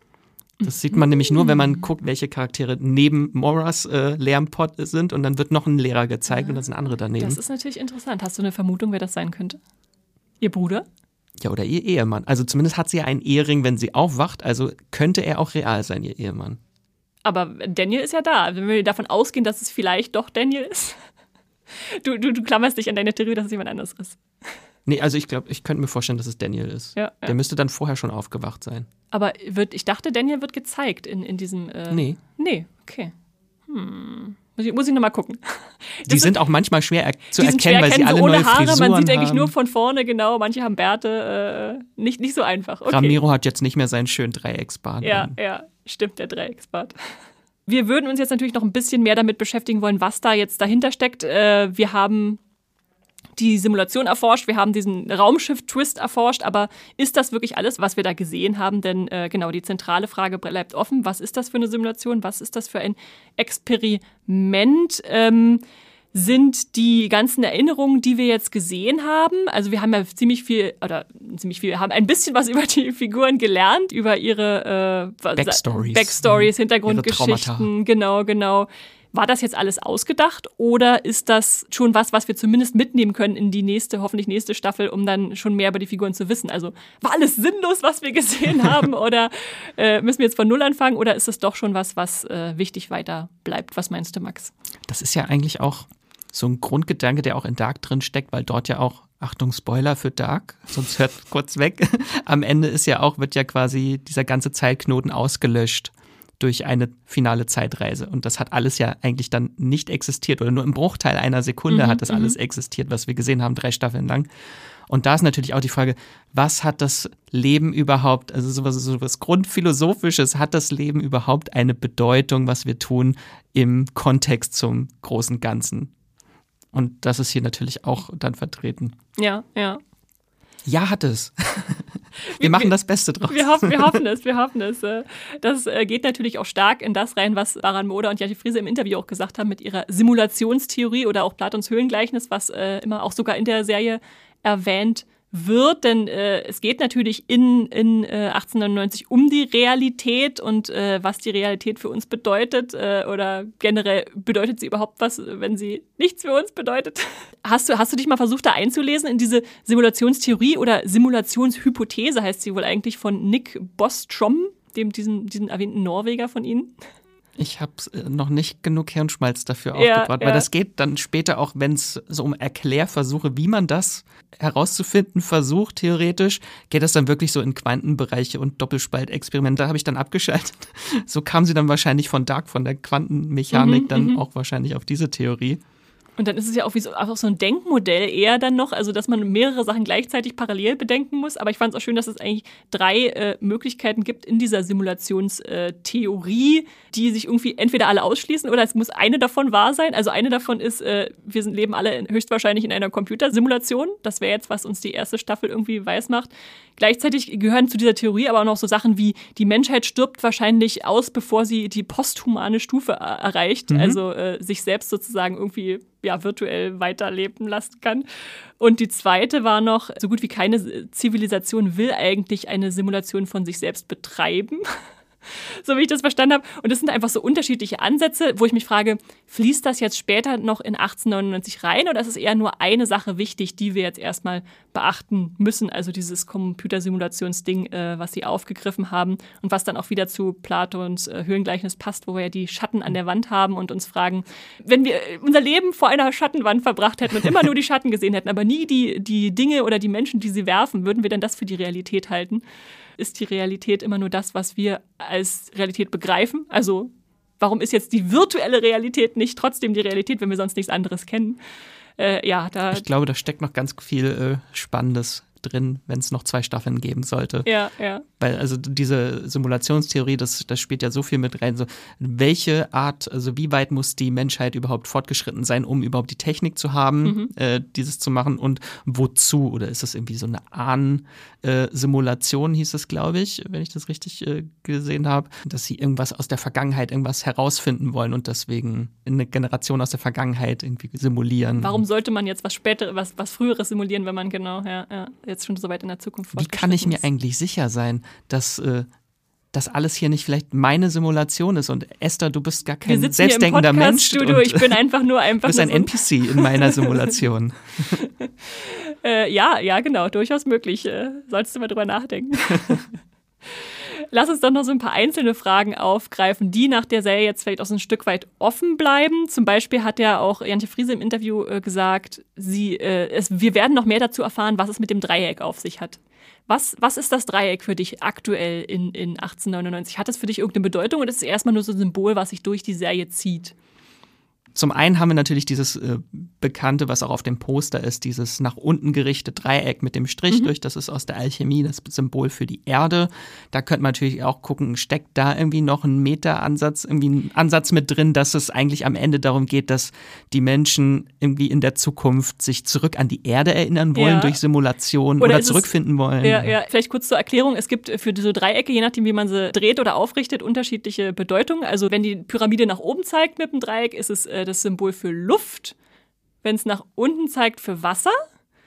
Das sieht man nämlich nur, wenn man guckt, welche Charaktere neben Mauras äh, leeren Pot sind und dann wird noch ein leerer gezeigt und da sind andere daneben. Das ist natürlich interessant. Hast du eine Vermutung, wer das sein könnte? Ihr Bruder? Ja, oder ihr Ehemann. Also zumindest hat sie ja einen Ehering, wenn sie aufwacht, also könnte er auch real sein, ihr Ehemann. Aber Daniel ist ja da. Wenn wir davon ausgehen, dass es vielleicht doch Daniel ist. Du, du, du klammerst dich an deine Theorie, dass es jemand anderes ist. Nee, also ich glaube, ich könnte mir vorstellen, dass es Daniel ist. Ja, ja. Der müsste dann vorher schon aufgewacht sein. Aber wird, ich dachte, Daniel wird gezeigt in, in diesem... Äh Nee. Nee, okay. Hm. Muss ich, muss ich nochmal gucken. Die Das sind auch manchmal schwer er zu die sind erkennen, schwer weil sie erkennen, alle so ohne neue Haare. Frisuren Man sieht eigentlich haben. nur von vorne, genau. Manche haben Bärte. Äh, nicht, nicht so einfach. Okay. Ramiro hat jetzt nicht mehr seinen schönen Dreiecksbart. Ja, an. ja, stimmt, der Dreiecksbart. Wir würden uns jetzt natürlich noch ein bisschen mehr damit beschäftigen wollen, was da jetzt dahinter steckt. Äh, wir haben die Simulation erforscht, wir haben diesen Raumschiff-Twist erforscht, aber ist das wirklich alles, was wir da gesehen haben? Denn äh, genau, die zentrale Frage bleibt offen. Was ist das für eine Simulation? Was ist das für ein Experiment? Ähm, sind die ganzen Erinnerungen, die wir jetzt gesehen haben, also wir haben ja ziemlich viel, oder ziemlich viel, wir haben ein bisschen was über die Figuren gelernt, über ihre äh, Backstories. Backstories, Ihre Hintergrundgeschichten, Traumata. genau, genau. War das jetzt alles ausgedacht oder ist das schon was, was wir zumindest mitnehmen können in die nächste, hoffentlich nächste Staffel, um dann schon mehr über die Figuren zu wissen? Also war alles sinnlos, was wir gesehen haben oder äh, müssen wir jetzt von Null anfangen oder ist es doch schon was, was äh, wichtig weiter bleibt? Was meinst du, Max? Das ist ja eigentlich auch so ein Grundgedanke, der auch in Dark drin steckt, weil dort ja auch, Achtung, Spoiler für Dark, sonst hört kurz weg, am Ende ist ja auch, wird ja quasi dieser ganze Zeitknoten ausgelöscht durch eine finale Zeitreise. Und das hat alles ja eigentlich dann nicht existiert oder nur im Bruchteil einer Sekunde mhm, hat das alles existiert, was wir gesehen haben, drei Staffeln lang. Und da ist natürlich auch die Frage, was hat das Leben überhaupt, also sowas, sowas Grundphilosophisches, hat das Leben überhaupt eine Bedeutung, was wir tun im Kontext zum großen Ganzen? Und das ist hier natürlich auch dann vertreten. Ja, ja. Ja, hat es. Wir machen das Beste draus. Wir hoffen, wir hoffen es, wir hoffen es. Das geht natürlich auch stark in das rein, was Baran Moder und Jantje Friese im Interview auch gesagt haben mit ihrer Simulationstheorie oder auch Platons Höhlengleichnis, was äh, immer auch sogar in der Serie erwähnt wird, denn äh, es geht natürlich in, in äh, achtzehnhundertneunundneunzig um die Realität und äh, was die Realität für uns bedeutet äh, oder generell bedeutet sie überhaupt was, wenn sie nichts für uns bedeutet. Hast du, hast du dich mal versucht, da einzulesen in diese Simulationstheorie oder Simulationshypothese, heißt sie wohl eigentlich, von Nick Bostrom, dem diesen, diesen erwähnten Norweger von Ihnen? Ich habe noch nicht genug Hirnschmalz dafür ja, aufgebracht, ja. weil das geht dann später auch, wenn es so um Erklärversuche, wie man das herauszufinden versucht, theoretisch, geht das dann wirklich so in Quantenbereiche und Doppelspaltexperimente. Da habe ich dann abgeschaltet. So kam sie dann wahrscheinlich von Dark, von der Quantenmechanik, mhm, dann mhm. auch wahrscheinlich auf diese Theorie. Und dann ist es ja auch wie so, auch so ein Denkmodell eher dann noch, also dass man mehrere Sachen gleichzeitig parallel bedenken muss. Aber ich fand es auch schön, dass es eigentlich drei äh, Möglichkeiten gibt in dieser Simulationstheorie, die sich irgendwie entweder alle ausschließen oder es muss eine davon wahr sein. Also eine davon ist, äh, wir sind, leben alle in, höchstwahrscheinlich in einer Computersimulation. Das wäre jetzt, was uns die erste Staffel irgendwie weiß macht. Gleichzeitig gehören zu dieser Theorie aber auch noch so Sachen wie, die Menschheit stirbt wahrscheinlich aus, bevor sie die posthumane Stufe er- erreicht. Mhm. Also äh, sich selbst sozusagen irgendwie ja, virtuell weiterleben lassen kann. Und die zweite war noch, so gut wie keine Zivilisation will eigentlich eine Simulation von sich selbst betreiben. So wie ich das verstanden habe. Und das sind einfach so unterschiedliche Ansätze, wo ich mich frage, fließt das jetzt später noch in achtzehnhundertneunundneunzig rein oder ist es eher nur eine Sache wichtig, die wir jetzt erstmal beachten müssen? Also dieses Computersimulationsding, äh, was sie aufgegriffen haben und was dann auch wieder zu Platons äh, Höhlengleichnis passt, wo wir ja die Schatten an der Wand haben und uns fragen, wenn wir unser Leben vor einer Schattenwand verbracht hätten und immer nur die Schatten gesehen hätten, aber nie die, die Dinge oder die Menschen, die sie werfen, würden wir denn das für die Realität halten? Ist die Realität immer nur das, was wir als Realität begreifen? Also warum ist jetzt die virtuelle Realität nicht trotzdem die Realität, wenn wir sonst nichts anderes kennen? Äh, ja, da ich glaube, da steckt noch ganz viel äh, Spannendes drin, wenn es noch zwei Staffeln geben sollte. Ja, ja. Weil also diese Simulationstheorie, das, das spielt ja so viel mit rein. So, welche Art, also wie weit muss die Menschheit überhaupt fortgeschritten sein, um überhaupt die Technik zu haben, mhm. äh, dieses zu machen und wozu? Oder ist das irgendwie so eine Ahn-Simulation, hieß es, glaube ich, wenn ich das richtig äh, gesehen habe, dass sie irgendwas aus der Vergangenheit, irgendwas herausfinden wollen und deswegen eine Generation aus der Vergangenheit irgendwie simulieren. Warum sollte man jetzt was späteres, was, was Früheres simulieren, wenn man genau, ja, ja. jetzt schon so weit in der Zukunft Wie kann ich mir ist. eigentlich sicher sein, dass äh, das alles hier nicht vielleicht meine Simulation ist und Esther, du bist gar kein selbstdenkender Mensch. Und ich bin einfach nur einfach. Du bist ein so N P C in meiner Simulation. äh, ja, ja, genau, durchaus möglich. Äh, solltest du mal drüber nachdenken. Lass uns doch noch so ein paar einzelne Fragen aufgreifen, die nach der Serie jetzt vielleicht auch so ein Stück weit offen bleiben. Zum Beispiel hat ja auch Jantje Friese im Interview äh, gesagt, sie, äh, es, wir werden noch mehr dazu erfahren, was es mit dem Dreieck auf sich hat. Was, was ist das Dreieck für dich aktuell in, in achtzehnhundertneunundneunzig? Hat es für dich irgendeine Bedeutung oder ist es erstmal nur so ein Symbol, was sich durch die Serie zieht? Zum einen haben wir natürlich dieses äh, Bekannte, was auch auf dem Poster ist, dieses nach unten gerichtete Dreieck mit dem Strich mhm. durch. Das ist aus der Alchemie das Symbol für die Erde. Da könnte man natürlich auch gucken, steckt da irgendwie noch ein Meta-Ansatz, irgendwie ein Ansatz mit drin, dass es eigentlich am Ende darum geht, dass die Menschen irgendwie in der Zukunft sich zurück an die Erde erinnern wollen ja. durch Simulation oder, oder zurückfinden es, wollen. Ja, ja, vielleicht kurz zur Erklärung. Es gibt für diese Dreiecke, je nachdem, wie man sie dreht oder aufrichtet, unterschiedliche Bedeutungen. Also wenn die Pyramide nach oben zeigt mit dem Dreieck, ist es äh, das Symbol für Luft. Wenn es nach unten zeigt, für Wasser.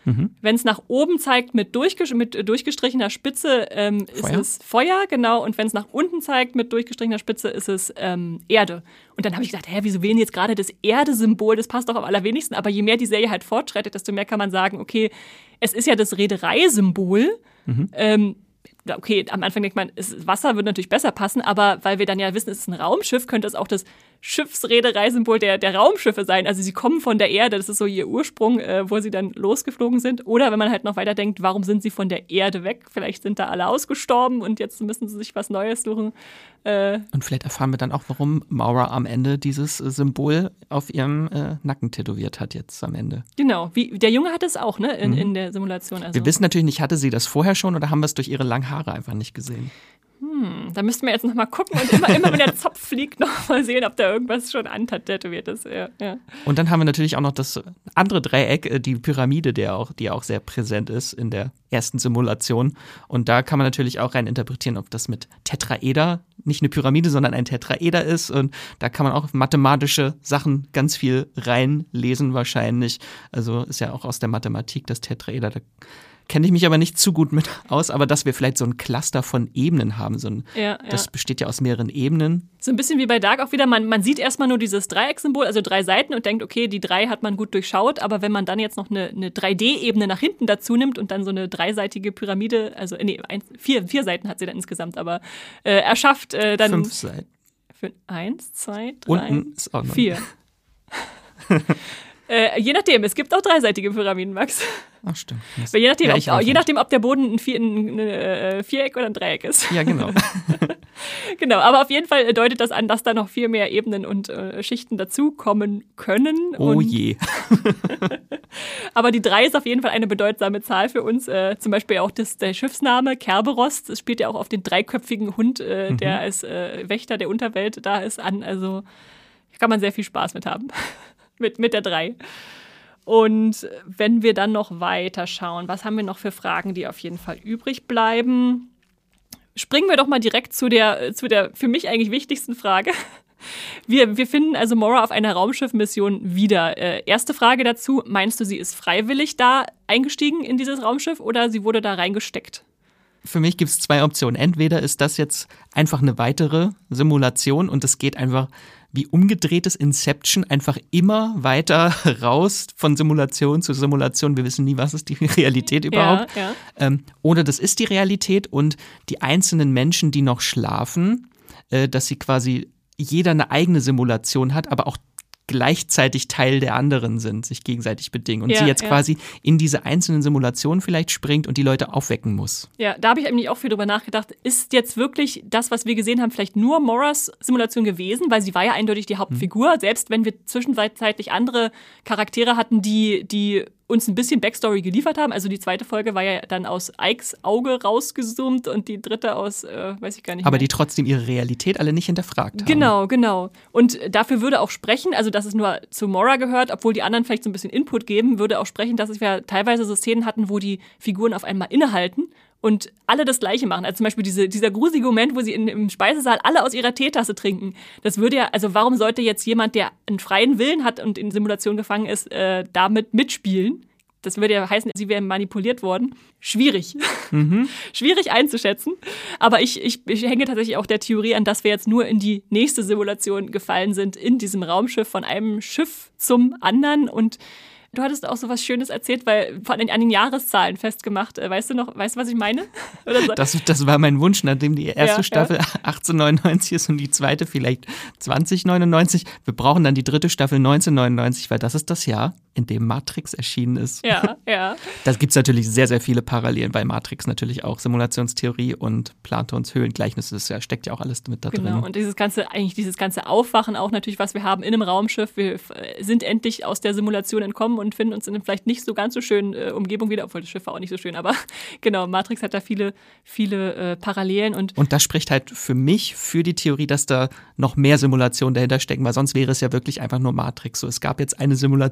Mhm. Wenn es nach oben zeigt mit, durchges- mit durchgestrichener Spitze, ähm, ist Feuer? es Feuer, genau. Und wenn es nach unten zeigt mit durchgestrichener Spitze, ist es ähm, Erde. Und dann habe ich gedacht, hä, wieso wählen jetzt gerade das Erde-Symbol? Das passt doch am allerwenigsten. Aber je mehr die Serie halt fortschreitet, desto mehr kann man sagen, okay, es ist ja das Reedereisymbol. Mhm. Ähm, okay, am Anfang denkt man, es, Wasser würde natürlich besser passen, aber weil wir dann ja wissen, es ist ein Raumschiff, könnte es auch das Schiffsreedereisymbol der, der Raumschiffe sein. Also sie kommen von der Erde, das ist so ihr Ursprung, äh, wo sie dann losgeflogen sind. Oder wenn man halt noch weiter denkt, warum sind sie von der Erde weg? Vielleicht sind da alle ausgestorben und jetzt müssen sie sich was Neues suchen. Äh, und vielleicht erfahren wir dann auch, warum Maura am Ende dieses äh, Symbol auf ihrem äh, Nacken tätowiert hat jetzt am Ende. Genau, wie der Junge hatte es auch, ne, in, mhm. in der Simulation. Also. Wir wissen natürlich nicht, hatte sie das vorher schon oder haben wir es durch ihre langen Haare einfach nicht gesehen? Hm, da müssten wir jetzt noch mal gucken und immer, immer wenn der Zopf fliegt, noch mal sehen, ob da irgendwas schon antätowiert ist. Ja, ja. Und dann haben wir natürlich auch noch das andere Dreieck, die Pyramide, der auch, die auch sehr präsent ist in der ersten Simulation. Und da kann man natürlich auch rein interpretieren, ob das mit Tetraeder nicht eine Pyramide, sondern ein Tetraeder ist. Und da kann man auch mathematische Sachen ganz viel reinlesen wahrscheinlich. Also ist ja auch aus der Mathematik das Tetraeder. Da kenne ich mich aber nicht zu gut mit aus, aber dass wir vielleicht so ein Cluster von Ebenen haben. So ein, ja, ja. Das besteht ja aus mehreren Ebenen. So ein bisschen wie bei Dark auch wieder, man, man sieht erstmal nur dieses Dreieckssymbol, also drei Seiten und denkt, okay, die drei hat man gut durchschaut, aber wenn man dann jetzt noch eine, eine drei D-Ebene nach hinten dazu nimmt und dann so eine dreiseitige Pyramide, also nee, ein, vier, vier Seiten hat sie dann insgesamt, aber äh, erschafft äh, dann... Fünf Seiten. Für eins, zwei, drei, Unten ist auch noch vier. Äh, je nachdem, es gibt auch dreiseitige Pyramiden, Max. Ach, stimmt. Weil je nachdem, ja, ob, je nachdem, ob der Boden ein, Vier, ein, ein Viereck oder ein Dreieck ist. Ja, genau. Genau, aber auf jeden Fall deutet das an, dass da noch viel mehr Ebenen und äh, Schichten dazukommen können. Oh und je. Aber die drei ist auf jeden Fall eine bedeutsame Zahl für uns. Äh, zum Beispiel auch das, der Schiffsname Kerberos. Das spielt ja auch auf den dreiköpfigen Hund, äh, mhm. der als äh, Wächter der Unterwelt da ist, an. Also kann man sehr viel Spaß mit haben. mit, mit der drei. Und wenn wir dann noch weiter schauen, was haben wir noch für Fragen, die auf jeden Fall übrig bleiben? Springen wir doch mal direkt zu der, zu der für mich eigentlich wichtigsten Frage. Wir, wir finden also Maura auf einer Raumschiffmission wieder. Äh, erste Frage dazu, meinst du, sie ist freiwillig da eingestiegen in dieses Raumschiff oder sie wurde da reingesteckt? Für mich gibt es zwei Optionen. Entweder ist das jetzt einfach eine weitere Simulation und es geht einfach wie umgedrehtes Inception einfach immer weiter raus von Simulation zu Simulation. Wir wissen nie, was ist die Realität überhaupt. Ja, ja. Ähm, oder das ist die Realität und die einzelnen Menschen, die noch schlafen, äh, dass sie quasi jeder eine eigene Simulation hat, aber auch gleichzeitig Teil der anderen sind, sich gegenseitig bedingen. Und ja, sie jetzt ja. quasi in diese einzelnen Simulationen vielleicht springt und die Leute aufwecken muss. Ja, da habe ich eigentlich auch viel drüber nachgedacht. Ist jetzt wirklich das, was wir gesehen haben, vielleicht nur Mauras Simulation gewesen? Weil sie war ja eindeutig die Hauptfigur. Mhm. Selbst wenn wir zwischenzeitlich andere Charaktere hatten, die, die uns ein bisschen Backstory geliefert haben. Also die zweite Folge war ja dann aus Ikes Auge rausgezoomt und die dritte aus, äh, weiß ich gar nicht Aber mehr. die trotzdem ihre Realität alle nicht hinterfragt haben. Genau, genau. Und dafür würde auch sprechen, also dass es nur zu Maura gehört, obwohl die anderen vielleicht so ein bisschen Input geben, würde auch sprechen, dass wir teilweise so Szenen hatten, wo die Figuren auf einmal innehalten und alle das Gleiche machen. Also zum Beispiel diese, dieser gruselige Moment, wo sie in, im Speisesaal alle aus ihrer Teetasse trinken. Das würde ja, also warum sollte jetzt jemand, der einen freien Willen hat und in Simulation gefangen ist, äh, damit mitspielen? Das würde ja heißen, sie wären manipuliert worden. Schwierig. Mhm. Schwierig einzuschätzen. Aber ich, ich, ich hänge tatsächlich auch der Theorie an, dass wir jetzt nur in die nächste Simulation gefallen sind, in diesem Raumschiff von einem Schiff zum anderen. Und du hattest auch so was Schönes erzählt, weil von den, an den Jahreszahlen festgemacht. Weißt du noch, weißt du, was ich meine? Oder so? das, das war mein Wunsch, nachdem die erste ja, Staffel ja. achtzehnhundertneunundneunzig ist und die zweite vielleicht zwanzigneunundneunzig. Wir brauchen dann die dritte Staffel neunzehnhundertneunundneunzig, weil das ist das Jahr, in dem Matrix erschienen ist. Ja, ja. Da gibt es natürlich sehr, sehr viele Parallelen, weil Matrix natürlich auch Simulationstheorie und Platons Höhlengleichnis ist, ja, steckt ja auch alles mit da genau. drin. Genau, und dieses ganze, eigentlich dieses ganze Aufwachen auch natürlich, was wir haben in einem Raumschiff. Wir sind endlich aus der Simulation entkommen und finden uns in einer vielleicht nicht so ganz so schönen äh, Umgebung wieder, obwohl das Schiff war auch nicht so schön, aber genau, Matrix hat da viele, viele äh, Parallelen. Und, und das spricht halt für mich, für die Theorie, dass da noch mehr Simulationen dahinter stecken, weil sonst wäre es ja wirklich einfach nur Matrix. So, es gab jetzt eine Simulation, es gibt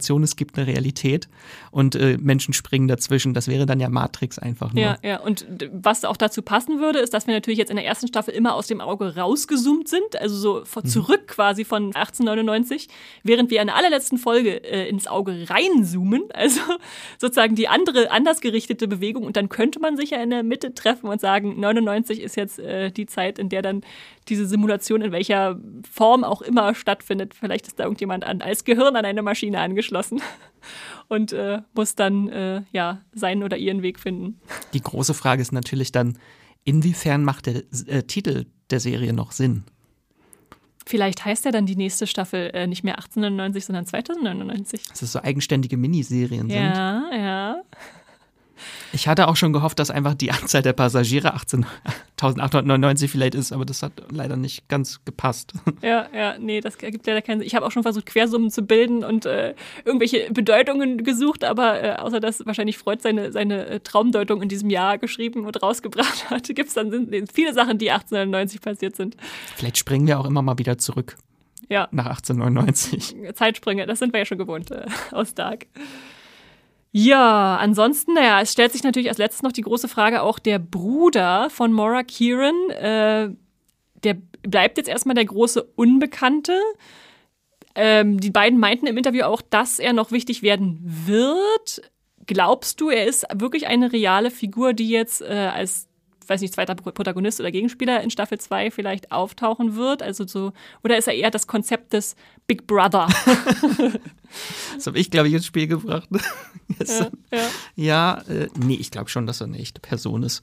gibt eine Realität und äh, Menschen springen dazwischen. Das wäre dann ja Matrix einfach nur. Ja, ja. Und was auch dazu passen würde, ist, dass wir natürlich jetzt in der ersten Staffel immer aus dem Auge rausgezoomt sind, also so vor, zurück quasi von achtzehnhundertneunundneunzig, während wir in der allerletzten Folge äh, ins Auge reinzoomen, also sozusagen die andere, anders gerichtete Bewegung. Und dann könnte man sich ja in der Mitte treffen und sagen, neunundneunzig ist jetzt äh, die Zeit, in der dann diese Simulation in welcher Form auch immer stattfindet. Vielleicht ist da irgendjemand an, als Gehirn an eine Maschine angeschlossen und äh, muss dann äh, ja seinen oder ihren Weg finden. Die große Frage ist natürlich dann, inwiefern macht der äh, Titel der Serie noch Sinn? Vielleicht heißt ja dann die nächste Staffel äh, nicht mehr achtzehnhundertneunundneunzig, sondern zweitausendneunundneunzig. Dass es so eigenständige Miniserien sind. Ja, ja. Ich hatte auch schon gehofft, dass einfach die Anzahl der Passagiere achtzehntausendachthundertneunundneunzig vielleicht ist, aber das hat leider nicht ganz gepasst. Ja, ja, nee, das ergibt leider keinen Sinn. Ich habe auch schon versucht, Quersummen zu bilden und äh, irgendwelche Bedeutungen gesucht, aber äh, außer dass wahrscheinlich Freud seine, seine äh, Traumdeutung in diesem Jahr geschrieben und rausgebracht hat, gibt es dann sind viele Sachen, die achtzehnhundertneunzig passiert sind. Vielleicht springen wir auch immer mal wieder zurück. Ja. Nach achtzehnhundertneunundneunzig. Zeitsprünge, das sind wir ja schon gewohnt äh, aus Dark. Ja, ansonsten, naja, es stellt sich natürlich als letztes noch die große Frage, auch der Bruder von Maura Kieran, äh, der bleibt jetzt erstmal der große Unbekannte. Ähm, die beiden meinten im Interview auch, dass er noch wichtig werden wird. Glaubst du, er ist wirklich eine reale Figur, die jetzt äh, als, weiß nicht, zweiter Protagonist oder Gegenspieler in Staffel zwei vielleicht auftauchen wird? Also so, oder ist er eher das Konzept des Big Brother? Das habe ich, glaube ich, ins Spiel gebracht. Ja, ja. ja äh, nee, ich glaube schon, dass er eine echte Person ist.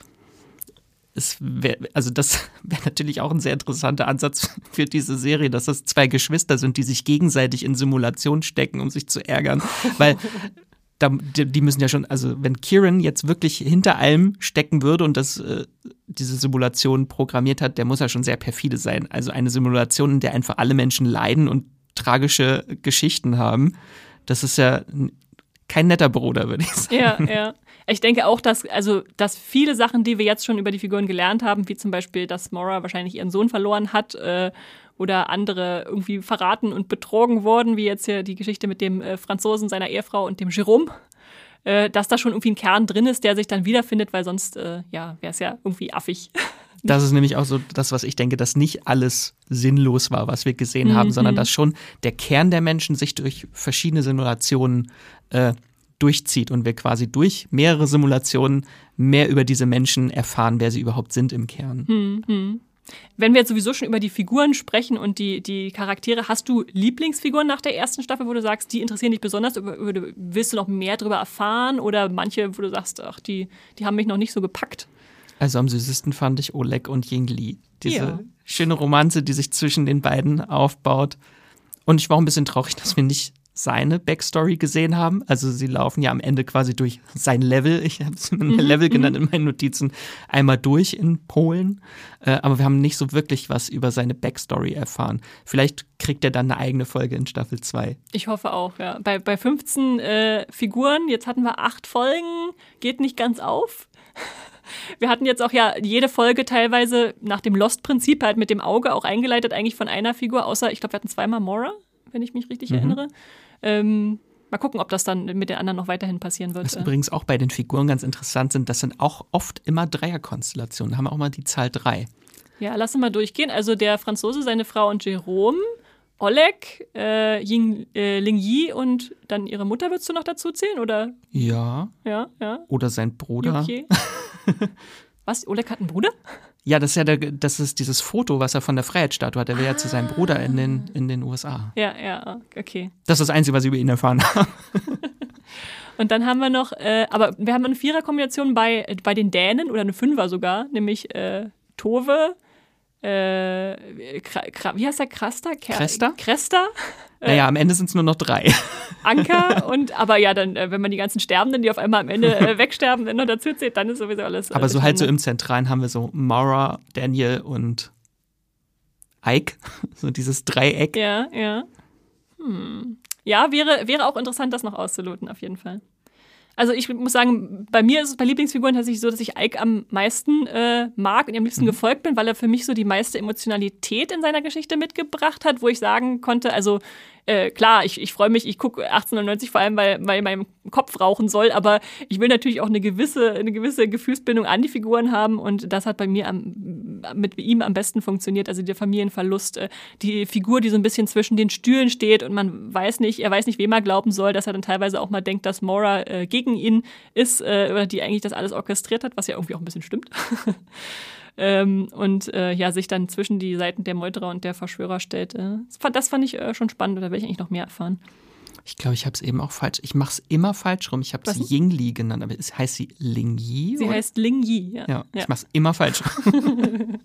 Es wär, also das wäre natürlich auch ein sehr interessanter Ansatz für diese Serie, dass das zwei Geschwister sind, die sich gegenseitig in Simulation stecken, um sich zu ärgern. Weil da, die, die müssen ja schon, also wenn Kieran jetzt wirklich hinter allem stecken würde und das äh, diese Simulation programmiert hat, der muss ja schon sehr perfide sein. Also eine Simulation, in der einfach alle Menschen leiden und tragische Geschichten haben. Das ist ja kein netter Bruder, würde ich sagen. Ja, ja. Ich denke auch, dass, also, dass viele Sachen, die wir jetzt schon über die Figuren gelernt haben, wie zum Beispiel, dass Maura wahrscheinlich ihren Sohn verloren hat äh, oder andere irgendwie verraten und betrogen wurden, wie jetzt hier die Geschichte mit dem äh, Franzosen, seiner Ehefrau und dem Jérôme, äh, dass da schon irgendwie ein Kern drin ist, der sich dann wiederfindet, weil sonst äh, ja, wäre es ja irgendwie affig. Das ist nämlich auch so das, was ich denke, dass nicht alles sinnlos war, was wir gesehen haben, mhm. sondern dass schon der Kern der Menschen sich durch verschiedene Simulationen äh, durchzieht und wir quasi durch mehrere Simulationen mehr über diese Menschen erfahren, wer sie überhaupt sind im Kern. Mhm. Wenn wir jetzt sowieso schon über die Figuren sprechen und die, die Charaktere, hast du Lieblingsfiguren nach der ersten Staffel, wo du sagst, die interessieren dich besonders? Willst du noch mehr darüber erfahren? Oder manche, wo du sagst, ach, die, die haben mich noch nicht so gepackt? Also am süßesten fand ich Oleg und Ying Li. Diese ja. schöne Romanze, die sich zwischen den beiden aufbaut. Und ich war auch ein bisschen traurig, dass wir nicht seine Backstory gesehen haben. Also sie laufen ja am Ende quasi durch sein Level, ich habe es mhm, Level genannt in meinen Notizen, einmal durch in Polen. Äh, aber wir haben nicht so wirklich was über seine Backstory erfahren. Vielleicht kriegt er dann eine eigene Folge in Staffel zwei. Ich hoffe auch, ja. Bei, bei fünfzehn äh, Figuren, jetzt hatten wir acht Folgen, geht nicht ganz auf. Wir hatten jetzt auch ja jede Folge teilweise nach dem Lost-Prinzip halt mit dem Auge auch eingeleitet, eigentlich von einer Figur, außer ich glaube, wir hatten zweimal Maura, wenn ich mich richtig mhm. erinnere. Ähm, mal gucken, ob das dann mit den anderen noch weiterhin passieren wird. Was übrigens auch bei den Figuren ganz interessant sind, das sind auch oft immer Dreierkonstellationen. Da haben wir auch mal die Zahl drei. Ja, lass uns mal durchgehen. Also der Franzose, seine Frau und Jérôme, Oleg, äh, Ying, äh, Ling Yi und dann ihre Mutter würdest du noch dazu zählen, oder? Ja. Ja, ja. Oder sein Bruder. Okay. Was? Oleg hat einen Bruder? Ja, das ist ja der, das ist dieses Foto, was er von der Freiheitsstatue hat. Er will ah. ja zu seinem Bruder in den, in den U S A. Ja, ja, okay. Das ist das Einzige, was ich über ihn erfahren habe. Und dann haben wir noch, äh, aber wir haben eine Vierer-Kombination bei, bei den Dänen oder eine Fünfer sogar, nämlich äh, Tove, äh, Kra- Kra- wie heißt der? Krasta? Kresta? Kresta? Äh, naja, am Ende sind es nur noch drei. Anker und, aber ja, dann, äh, wenn man die ganzen Sterbenden, die auf einmal am Ende äh, wegsterben, dann noch dazu zählt, dann ist sowieso alles. Äh, aber so halt so im Zentralen haben wir so Maura, Daniel und Ike, so dieses Dreieck. Ja, ja. Hm. Ja, wäre, wäre auch interessant, das noch auszuloten, auf jeden Fall. Also ich muss sagen, bei mir ist es bei Lieblingsfiguren tatsächlich so, dass ich Ike am meisten äh, mag und ihm am liebsten mhm. gefolgt bin, weil er für mich so die meiste Emotionalität in seiner Geschichte mitgebracht hat, wo ich sagen konnte, also äh, klar, ich, ich freue mich, ich gucke achtzehnhundertneunzig vor allem, weil, weil mein Kopf rauchen soll, aber ich will natürlich auch eine gewisse, eine gewisse Gefühlsbindung an die Figuren haben und das hat bei mir am, mit ihm am besten funktioniert, also der Familienverlust, äh, die Figur, die so ein bisschen zwischen den Stühlen steht und man weiß nicht, er weiß nicht, wem er glauben soll, dass er dann teilweise auch mal denkt, dass Maura äh, gegen ihn ist äh, oder die eigentlich das alles orchestriert hat, was ja irgendwie auch ein bisschen stimmt. Ähm, und äh, ja, sich dann zwischen die Seiten der Meuterer und der Verschwörer stellt. Äh, das, fand, das fand ich äh, schon spannend, da will ich eigentlich noch mehr erfahren. Ich glaube, ich habe es eben auch falsch. Ich mache es immer falsch rum. Ich habe sie Yingli genannt, aber es heißt sie Ling Yi? Sie oder? heißt Ling Yi, ja. Ja, ja. Ich mache es immer falsch rum.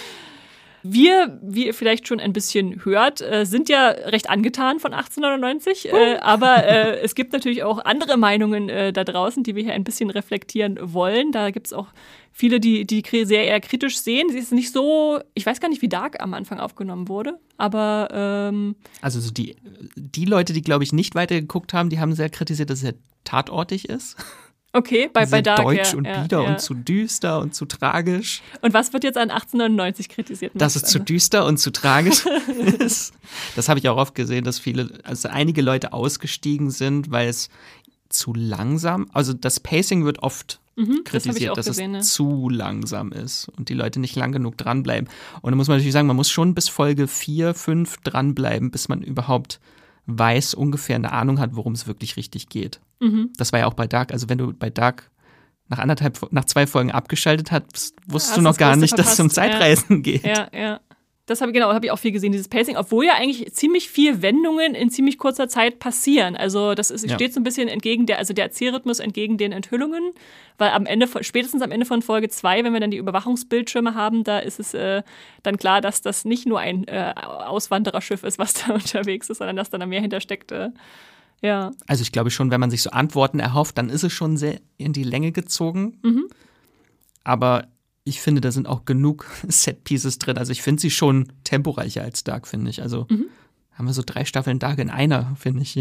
Wir, wie ihr vielleicht schon ein bisschen hört, äh, sind ja recht angetan von achtzehnhundertneunzig, äh, aber äh, es gibt natürlich auch andere Meinungen äh, da draußen, die wir hier ein bisschen reflektieren wollen. Da gibt es auch viele, die die sehr eher kritisch sehen. Sie ist nicht so, ich weiß gar nicht, wie Dark am Anfang aufgenommen wurde, aber ähm Also so die, die Leute, die, glaube ich, nicht weitergeguckt haben, die haben sehr kritisiert, dass es sehr tatortig ist. Okay, bei, bei Dark, deutsch ja, und ja, bieder ja. und zu düster und zu tragisch. Und was wird jetzt an achtzehnhundertneunzig kritisiert? Dass es zu düster und zu tragisch ist. Das habe ich auch oft gesehen, dass viele, also einige Leute ausgestiegen sind, weil es zu langsam, also das Pacing wird oft mhm, kritisiert, das dass gesehen, es ne? zu langsam ist und die Leute nicht lang genug dranbleiben. Und da muss man natürlich sagen, man muss schon bis Folge vier, fünf dranbleiben, bis man überhaupt weiß, ungefähr eine Ahnung hat, worum es wirklich richtig geht. Mhm. Das war ja auch bei Dark, also wenn du bei Dark nach anderthalb, nach zwei Folgen abgeschaltet hast, wusstest Hast du noch das gar Größte nicht, dass es um verpasst. Zeitreisen Ja. geht. Ja, ja. Das habe ich genau, habe ich auch viel gesehen, dieses Pacing, obwohl ja eigentlich ziemlich viel Wendungen in ziemlich kurzer Zeit passieren. Also das ist, Ja. steht so ein bisschen entgegen der, also der Erzählrhythmus entgegen den Enthüllungen, weil am Ende, von- spätestens am Ende von Folge zwei, wenn wir dann die Überwachungsbildschirme haben, da ist es äh, dann klar, dass das nicht nur ein äh, Auswandererschiff ist, was da unterwegs ist, sondern dass da noch mehr hintersteckt. Äh, ja. Also ich glaube schon, wenn man sich so Antworten erhofft, dann ist es schon sehr in die Länge gezogen. Mhm. Aber ich finde, da sind auch genug Set-Pieces drin. Also ich finde sie schon temporeicher als Dark, finde ich. Also Mhm. haben wir so drei Staffeln Dark in einer, finde ich. Ja.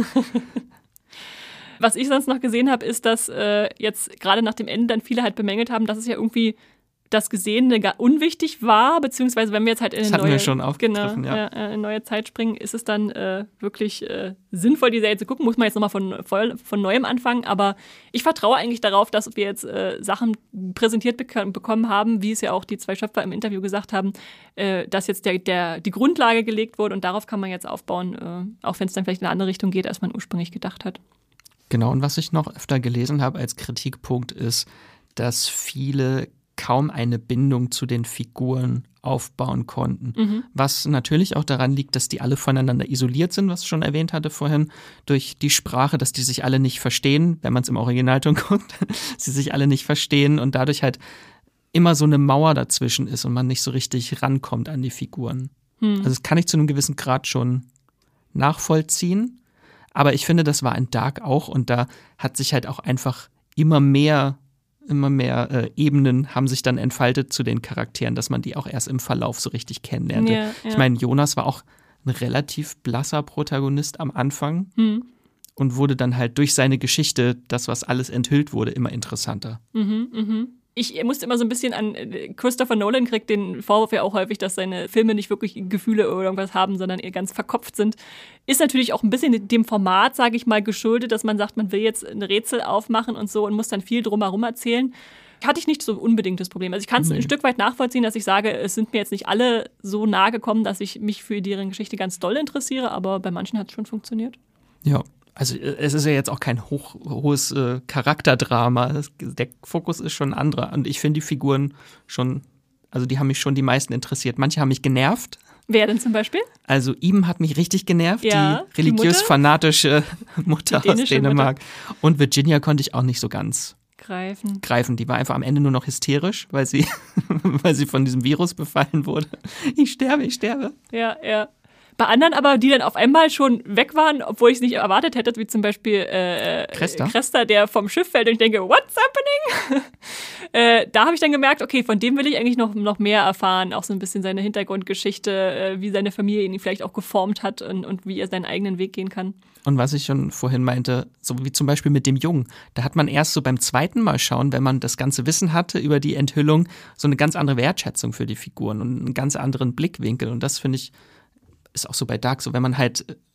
Was ich sonst noch gesehen habe, ist, dass äh, jetzt gerade nach dem Ende dann viele halt bemängelt haben, dass es ja irgendwie das Gesehene gar unwichtig war, beziehungsweise wenn wir jetzt halt in Das eine hatten neue, wir schon aufgegriffen, genau, ja. ja, äh, eine neue Zeit springen, ist es dann äh, wirklich äh, sinnvoll, die Serie zu gucken. Muss man jetzt nochmal von, voll, von Neuem anfangen, aber ich vertraue eigentlich darauf, dass wir jetzt äh, Sachen präsentiert bek- bekommen haben, wie es ja auch die zwei Schöpfer im Interview gesagt haben, äh, dass jetzt der, der, die Grundlage gelegt wurde und darauf kann man jetzt aufbauen, äh, auch wenn es dann vielleicht in eine andere Richtung geht, als man ursprünglich gedacht hat. Genau, und was ich noch öfter gelesen habe als Kritikpunkt ist, dass viele kaum eine Bindung zu den Figuren aufbauen konnten. Mhm. Was natürlich auch daran liegt, dass die alle voneinander isoliert sind, was ich schon erwähnt hatte vorhin, durch die Sprache, dass die sich alle nicht verstehen, wenn man es im Originalton guckt, sie sich alle nicht verstehen und dadurch halt immer so eine Mauer dazwischen ist und man nicht so richtig rankommt an die Figuren. Mhm. Also das kann ich zu einem gewissen Grad schon nachvollziehen, aber ich finde, das war in Dark auch und da hat sich halt auch einfach immer mehr immer mehr äh, Ebenen haben sich dann entfaltet zu den Charakteren, dass man die auch erst im Verlauf so richtig kennenlernte. Ja, ja. Ich meine, Jonas war auch ein relativ blasser Protagonist am Anfang Mhm. und wurde dann halt durch seine Geschichte, das, was alles enthüllt wurde, immer interessanter. Mhm, mhm. Ich musste immer so ein bisschen an äh, Christopher Nolan kriegt den Vorwurf ja auch häufig, dass seine Filme nicht wirklich Gefühle oder irgendwas haben, sondern eher ganz verkopft sind. Ist natürlich auch ein bisschen dem Format, sage ich mal, geschuldet, dass man sagt, man will jetzt ein Rätsel aufmachen und so und muss dann viel drumherum erzählen. Hatte ich nicht so unbedingt das Problem. Also ich kann es Nee. ein Stück weit nachvollziehen, dass ich sage, es sind mir jetzt nicht alle so nahe gekommen, dass ich mich für deren Geschichte ganz doll interessiere, aber bei manchen hat es schon funktioniert. Ja, also äh, es ist ja jetzt auch kein hoch, hohes äh, Charakterdrama. Das, der Fokus ist schon ein anderer. Und ich finde die Figuren schon, also die haben mich schon die meisten interessiert. Manche haben mich genervt. Wer denn zum Beispiel? Also ihm hat mich richtig genervt, Ja, die die Mutter? religiös-fanatische Mutter Die aus dänische Dänemark. Und Virginia konnte ich auch nicht so ganz Greifen. greifen. Die war einfach am Ende nur noch hysterisch, weil sie, weil sie von diesem Virus befallen wurde. Ich sterbe, ich sterbe. Ja, ja. Bei anderen aber, die dann auf einmal schon weg waren, obwohl ich es nicht erwartet hätte, wie zum Beispiel äh, Cresta? Cresta, der vom Schiff fällt und ich denke, what's happening? äh, da habe ich dann gemerkt, okay, von dem will ich eigentlich noch, noch mehr erfahren, auch so ein bisschen seine Hintergrundgeschichte, äh, wie seine Familie ihn vielleicht auch geformt hat und, und wie er seinen eigenen Weg gehen kann. Und was ich schon vorhin meinte, so wie zum Beispiel mit dem Jungen, da hat man erst so beim zweiten Mal schauen, wenn man das ganze Wissen hatte über die Enthüllung, so eine ganz andere Wertschätzung für die Figuren und einen ganz anderen Blickwinkel. Und das finde ich, ist auch so bei Dark so, wenn man halt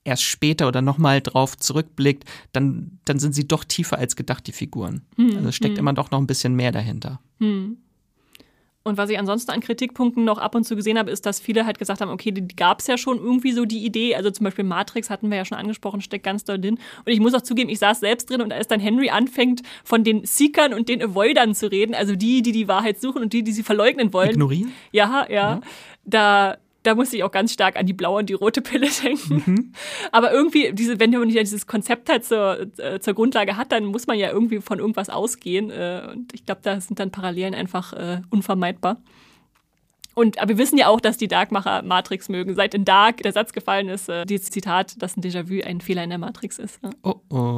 erst später oder nochmal drauf zurückblickt, dann, dann sind sie doch tiefer als gedacht, die Figuren. Hm, also es steckt hm. immer doch noch ein bisschen mehr dahinter. Hm. Und was ich ansonsten an Kritikpunkten noch ab und zu gesehen habe, ist, dass viele halt gesagt haben, okay, die gab es ja schon irgendwie so die Idee, also zum Beispiel Matrix hatten wir ja schon angesprochen, steckt ganz doll drin. Und ich muss auch zugeben, ich saß selbst drin und als dann Henry anfängt, von den Seekern und den Avoidern zu reden, also die, die die Wahrheit suchen und die, die sie verleugnen wollen. Ignorieren? Ja, ja, ja. Da... Da musste ich auch ganz stark an die blaue und die rote Pille denken. Mhm. Aber irgendwie, diese, wenn man nicht dieses Konzept halt zur, äh, zur Grundlage hat, dann muss man ja irgendwie von irgendwas ausgehen. Äh, und ich glaube, da sind dann Parallelen einfach äh, unvermeidbar. Und, aber wir wissen ja auch, dass die Darkmacher Matrix mögen. Seit in Dark der Satz gefallen ist, äh, dieses Zitat, dass ein Déjà-vu ein Fehler in der Matrix ist. Ja. Oh, oh.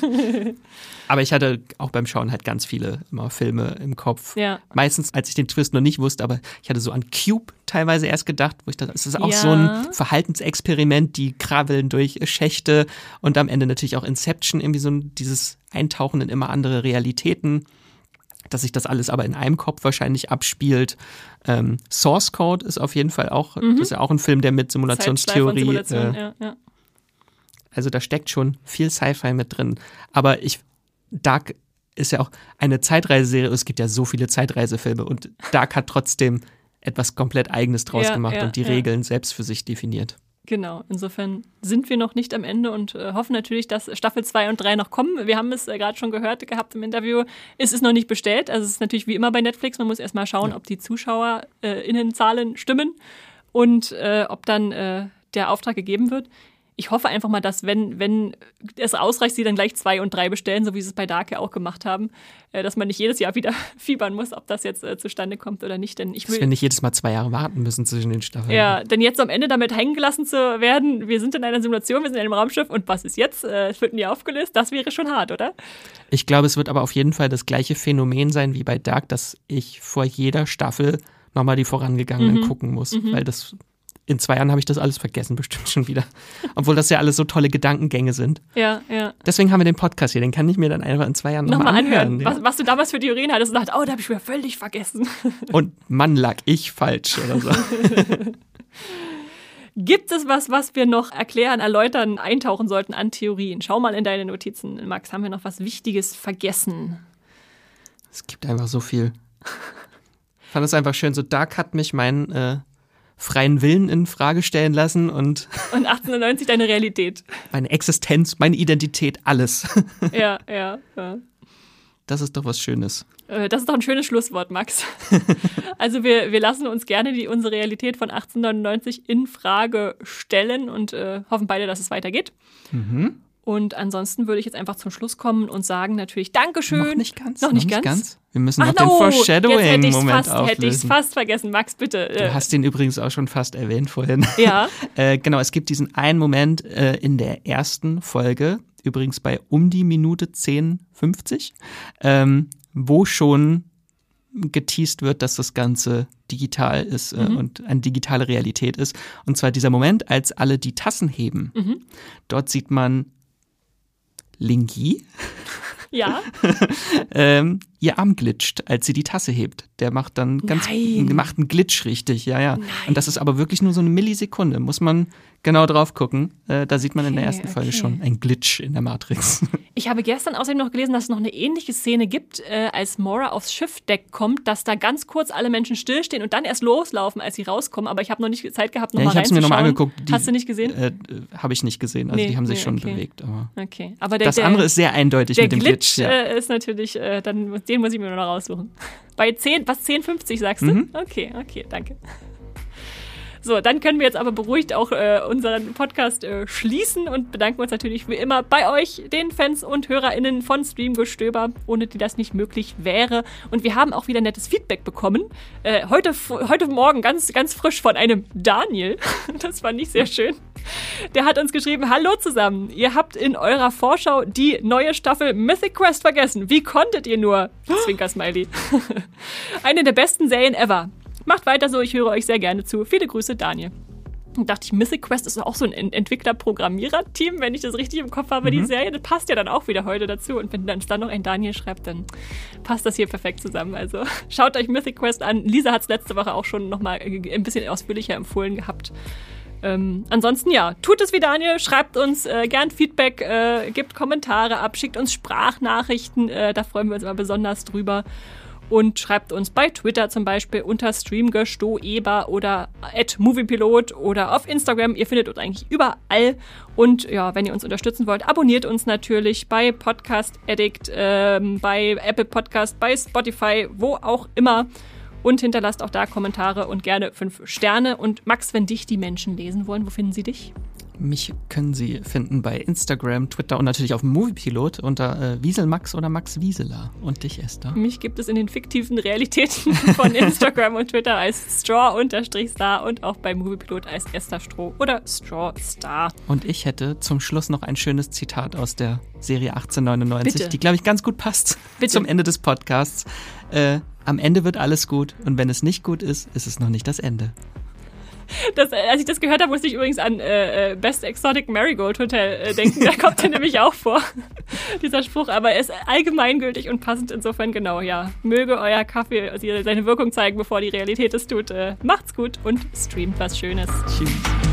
Aber ich hatte auch beim Schauen halt ganz viele immer Filme im Kopf. Ja. Meistens, als ich den Twist noch nicht wusste, aber ich hatte so an Cube teilweise erst gedacht, wo ich dachte, es ist auch ja. so ein Verhaltensexperiment, die krabbeln durch Schächte und am Ende natürlich auch Inception, irgendwie so ein, dieses Eintauchen in immer andere Realitäten. Dass sich das alles aber in einem Kopf wahrscheinlich abspielt. Ähm, Source Code ist auf jeden Fall auch, mhm. das ist ja auch ein Film, der mit Simulationstheorie. Simulation, äh, ja, ja. Also da steckt schon viel Sci-Fi mit drin. Aber ich, Dark ist ja auch eine Zeitreiseserie. Es gibt ja so viele Zeitreisefilme und Dark hat trotzdem etwas komplett Eigenes draus ja, gemacht ja, und die ja. Regeln selbst für sich definiert. Genau, insofern sind wir noch nicht am Ende und äh, hoffen natürlich, dass Staffel zwei und drei noch kommen. Wir haben es äh, gerade schon gehört gehabt im Interview. Es ist noch nicht bestellt, also es ist natürlich wie immer bei Netflix. Man muss erst mal schauen, ja. ob die ZuschauerInnenzahlen stimmen und äh, ob dann äh, der Auftrag gegeben wird. Ich hoffe einfach mal, dass wenn, wenn es ausreicht, sie dann gleich zwei und drei bestellen, so wie sie es bei Dark ja auch gemacht haben, äh, dass man nicht jedes Jahr wieder fiebern muss, ob das jetzt äh, zustande kommt oder nicht. Denn ich will, dass wir nicht jedes Mal zwei Jahre warten müssen zwischen den Staffeln. Ja, denn jetzt am Ende damit hängen gelassen zu werden, wir sind in einer Simulation, wir sind in einem Raumschiff und was ist jetzt? Äh, es wird nie aufgelöst, das wäre schon hart, oder? Ich glaube, es wird aber auf jeden Fall das gleiche Phänomen sein wie bei Dark, dass ich vor jeder Staffel nochmal die vorangegangenen Mhm. gucken muss, Mhm. weil das in zwei Jahren habe ich das alles vergessen, bestimmt schon wieder. Obwohl das ja alles so tolle Gedankengänge sind. Ja, ja. Deswegen haben wir den Podcast hier, den kann ich mir dann einfach in zwei Jahren nochmal Nochmal anhören. anhören, Ja. was, was du damals für Theorien hattest und dachtest, oh, da habe ich mir völlig vergessen. Und Mann, lag ich falsch oder so. Gibt es was, was wir noch erklären, erläutern, eintauchen sollten an Theorien? Schau mal in deine Notizen, Max, haben wir noch was Wichtiges vergessen? Es gibt einfach so viel. Ich fand es einfach schön, so Dark hat mich meinen äh, freien Willen in Frage stellen lassen und Und achtzehnhundertneunzig deine Realität. meine Existenz, meine Identität, alles. Ja, ja, ja. Das ist doch was Schönes. Äh, Das ist doch ein schönes Schlusswort, Max. Also wir, wir lassen uns gerne die, unsere Realität von achtzehnhundertneunundneunzig in Frage stellen und äh, hoffen beide, dass es weitergeht. Mhm. Und ansonsten würde ich jetzt einfach zum Schluss kommen und sagen natürlich Dankeschön. Noch nicht ganz. Noch nicht ganz? Wir müssen Ach, noch den no, Foreshadowing-Moment jetzt hätte ich es auflösen. fast vergessen. Max, bitte. Du Äh, hast den übrigens auch schon fast erwähnt vorhin. Ja. äh, genau, es gibt diesen einen Moment äh, in der ersten Folge, übrigens bei um die Minute zehn fünfzig, ähm, wo schon geteased wird, dass das Ganze digital ist äh, Mhm. und eine digitale Realität ist. Und zwar dieser Moment, als alle die Tassen heben. Mhm. Dort sieht man Lingi, Ja. ähm, ihr Arm glitscht, als sie die Tasse hebt. Der macht dann ganz, Nein. macht einen Glitch richtig, ja, ja. Und das ist aber wirklich nur so eine Millisekunde, muss man genau drauf gucken. Äh, da sieht man in der Okay, ersten Folge okay. schon ein Glitch in der Matrix. Ich habe gestern außerdem noch gelesen, dass es noch eine ähnliche Szene gibt, äh, als Mora aufs Schiffdeck kommt, dass da ganz kurz alle Menschen stillstehen und dann erst loslaufen, als sie rauskommen. Aber ich habe noch nicht Zeit gehabt, Ja, nochmal ich habe es mir nochmal reinzuschauen. angeguckt. Die, Hast du nicht gesehen? Äh, habe ich nicht gesehen. Also Nee, die haben sich nee, schon okay. bewegt. Aber Okay. Aber der, das der, andere ist sehr eindeutig der mit dem Glitch, Glitch. Ja. äh, ist natürlich, äh, dann, den muss ich mir noch raussuchen. Bei zehn, was zehn fünfzig sagst du? Mhm. Okay, okay, danke. So, dann können wir jetzt aber beruhigt auch äh, unseren Podcast äh, schließen und bedanken uns natürlich wie immer bei euch, den Fans und HörerInnen von Streamgestöber, ohne die das nicht möglich wäre. Und wir haben auch wieder nettes Feedback bekommen. Äh, heute, heute Morgen ganz, ganz frisch von einem Daniel. Das fand ich sehr schön. Der hat uns geschrieben, hallo zusammen, ihr habt in eurer Vorschau die neue Staffel Mythic Quest vergessen. Wie konntet ihr nur? Zwinker-Smiley. Eine der besten Serien ever. Macht weiter so, ich höre euch sehr gerne zu. Viele Grüße, Daniel. Und dachte ich, Mythic Quest ist auch so ein Ent- Entwickler-Programmierer-Team, wenn ich das richtig im Kopf habe. Mhm. Die Serie, das passt ja dann auch wieder heute dazu. Und wenn dann dann noch ein Daniel schreibt, dann passt das hier perfekt zusammen. Also schaut euch Mythic Quest an. Lisa hat es letzte Woche auch schon nochmal ein bisschen ausführlicher empfohlen gehabt. Ähm, ansonsten, ja, tut es wie Daniel, schreibt uns äh, gern Feedback, äh, gebt Kommentare ab, schickt uns Sprachnachrichten, äh, da freuen wir uns immer besonders drüber. Und schreibt uns bei Twitter zum Beispiel unter streamgestoeber oder at moviepilot oder auf Instagram. Ihr findet uns eigentlich überall. Und ja, wenn ihr uns unterstützen wollt, abonniert uns natürlich bei Podcast Addict, ähm, bei Apple Podcast, bei Spotify, wo auch immer. Und hinterlasst auch da Kommentare und gerne fünf Sterne. Und Max, wenn dich die Menschen lesen wollen, wo finden sie dich? Mich können Sie finden bei Instagram, Twitter und natürlich auf dem Moviepilot unter äh, Wieselmax oder Max Wieseler. Und dich, Esther? Mich gibt es in den fiktiven Realitäten von Instagram und Twitter als Straw-Star und auch bei Moviepilot als Esther Stroh oder Straw Star. Und ich hätte zum Schluss noch ein schönes Zitat aus der Serie achtzehnhundertneunundneunzig, Bitte. die, glaube ich, ganz gut passt Bitte. zum Ende des Podcasts. Äh, am Ende wird alles gut und wenn es nicht gut ist, ist es noch nicht das Ende. Das, als ich das gehört habe, musste ich übrigens an äh, Best Exotic Marigold Hotel äh, denken. Da kommt er nämlich auch vor, dieser Spruch. Aber er ist allgemeingültig und passend insofern genau, ja. Möge euer Kaffee seine Wirkung zeigen, bevor die Realität es tut. Äh, macht's gut und streamt was Schönes. Tschüss.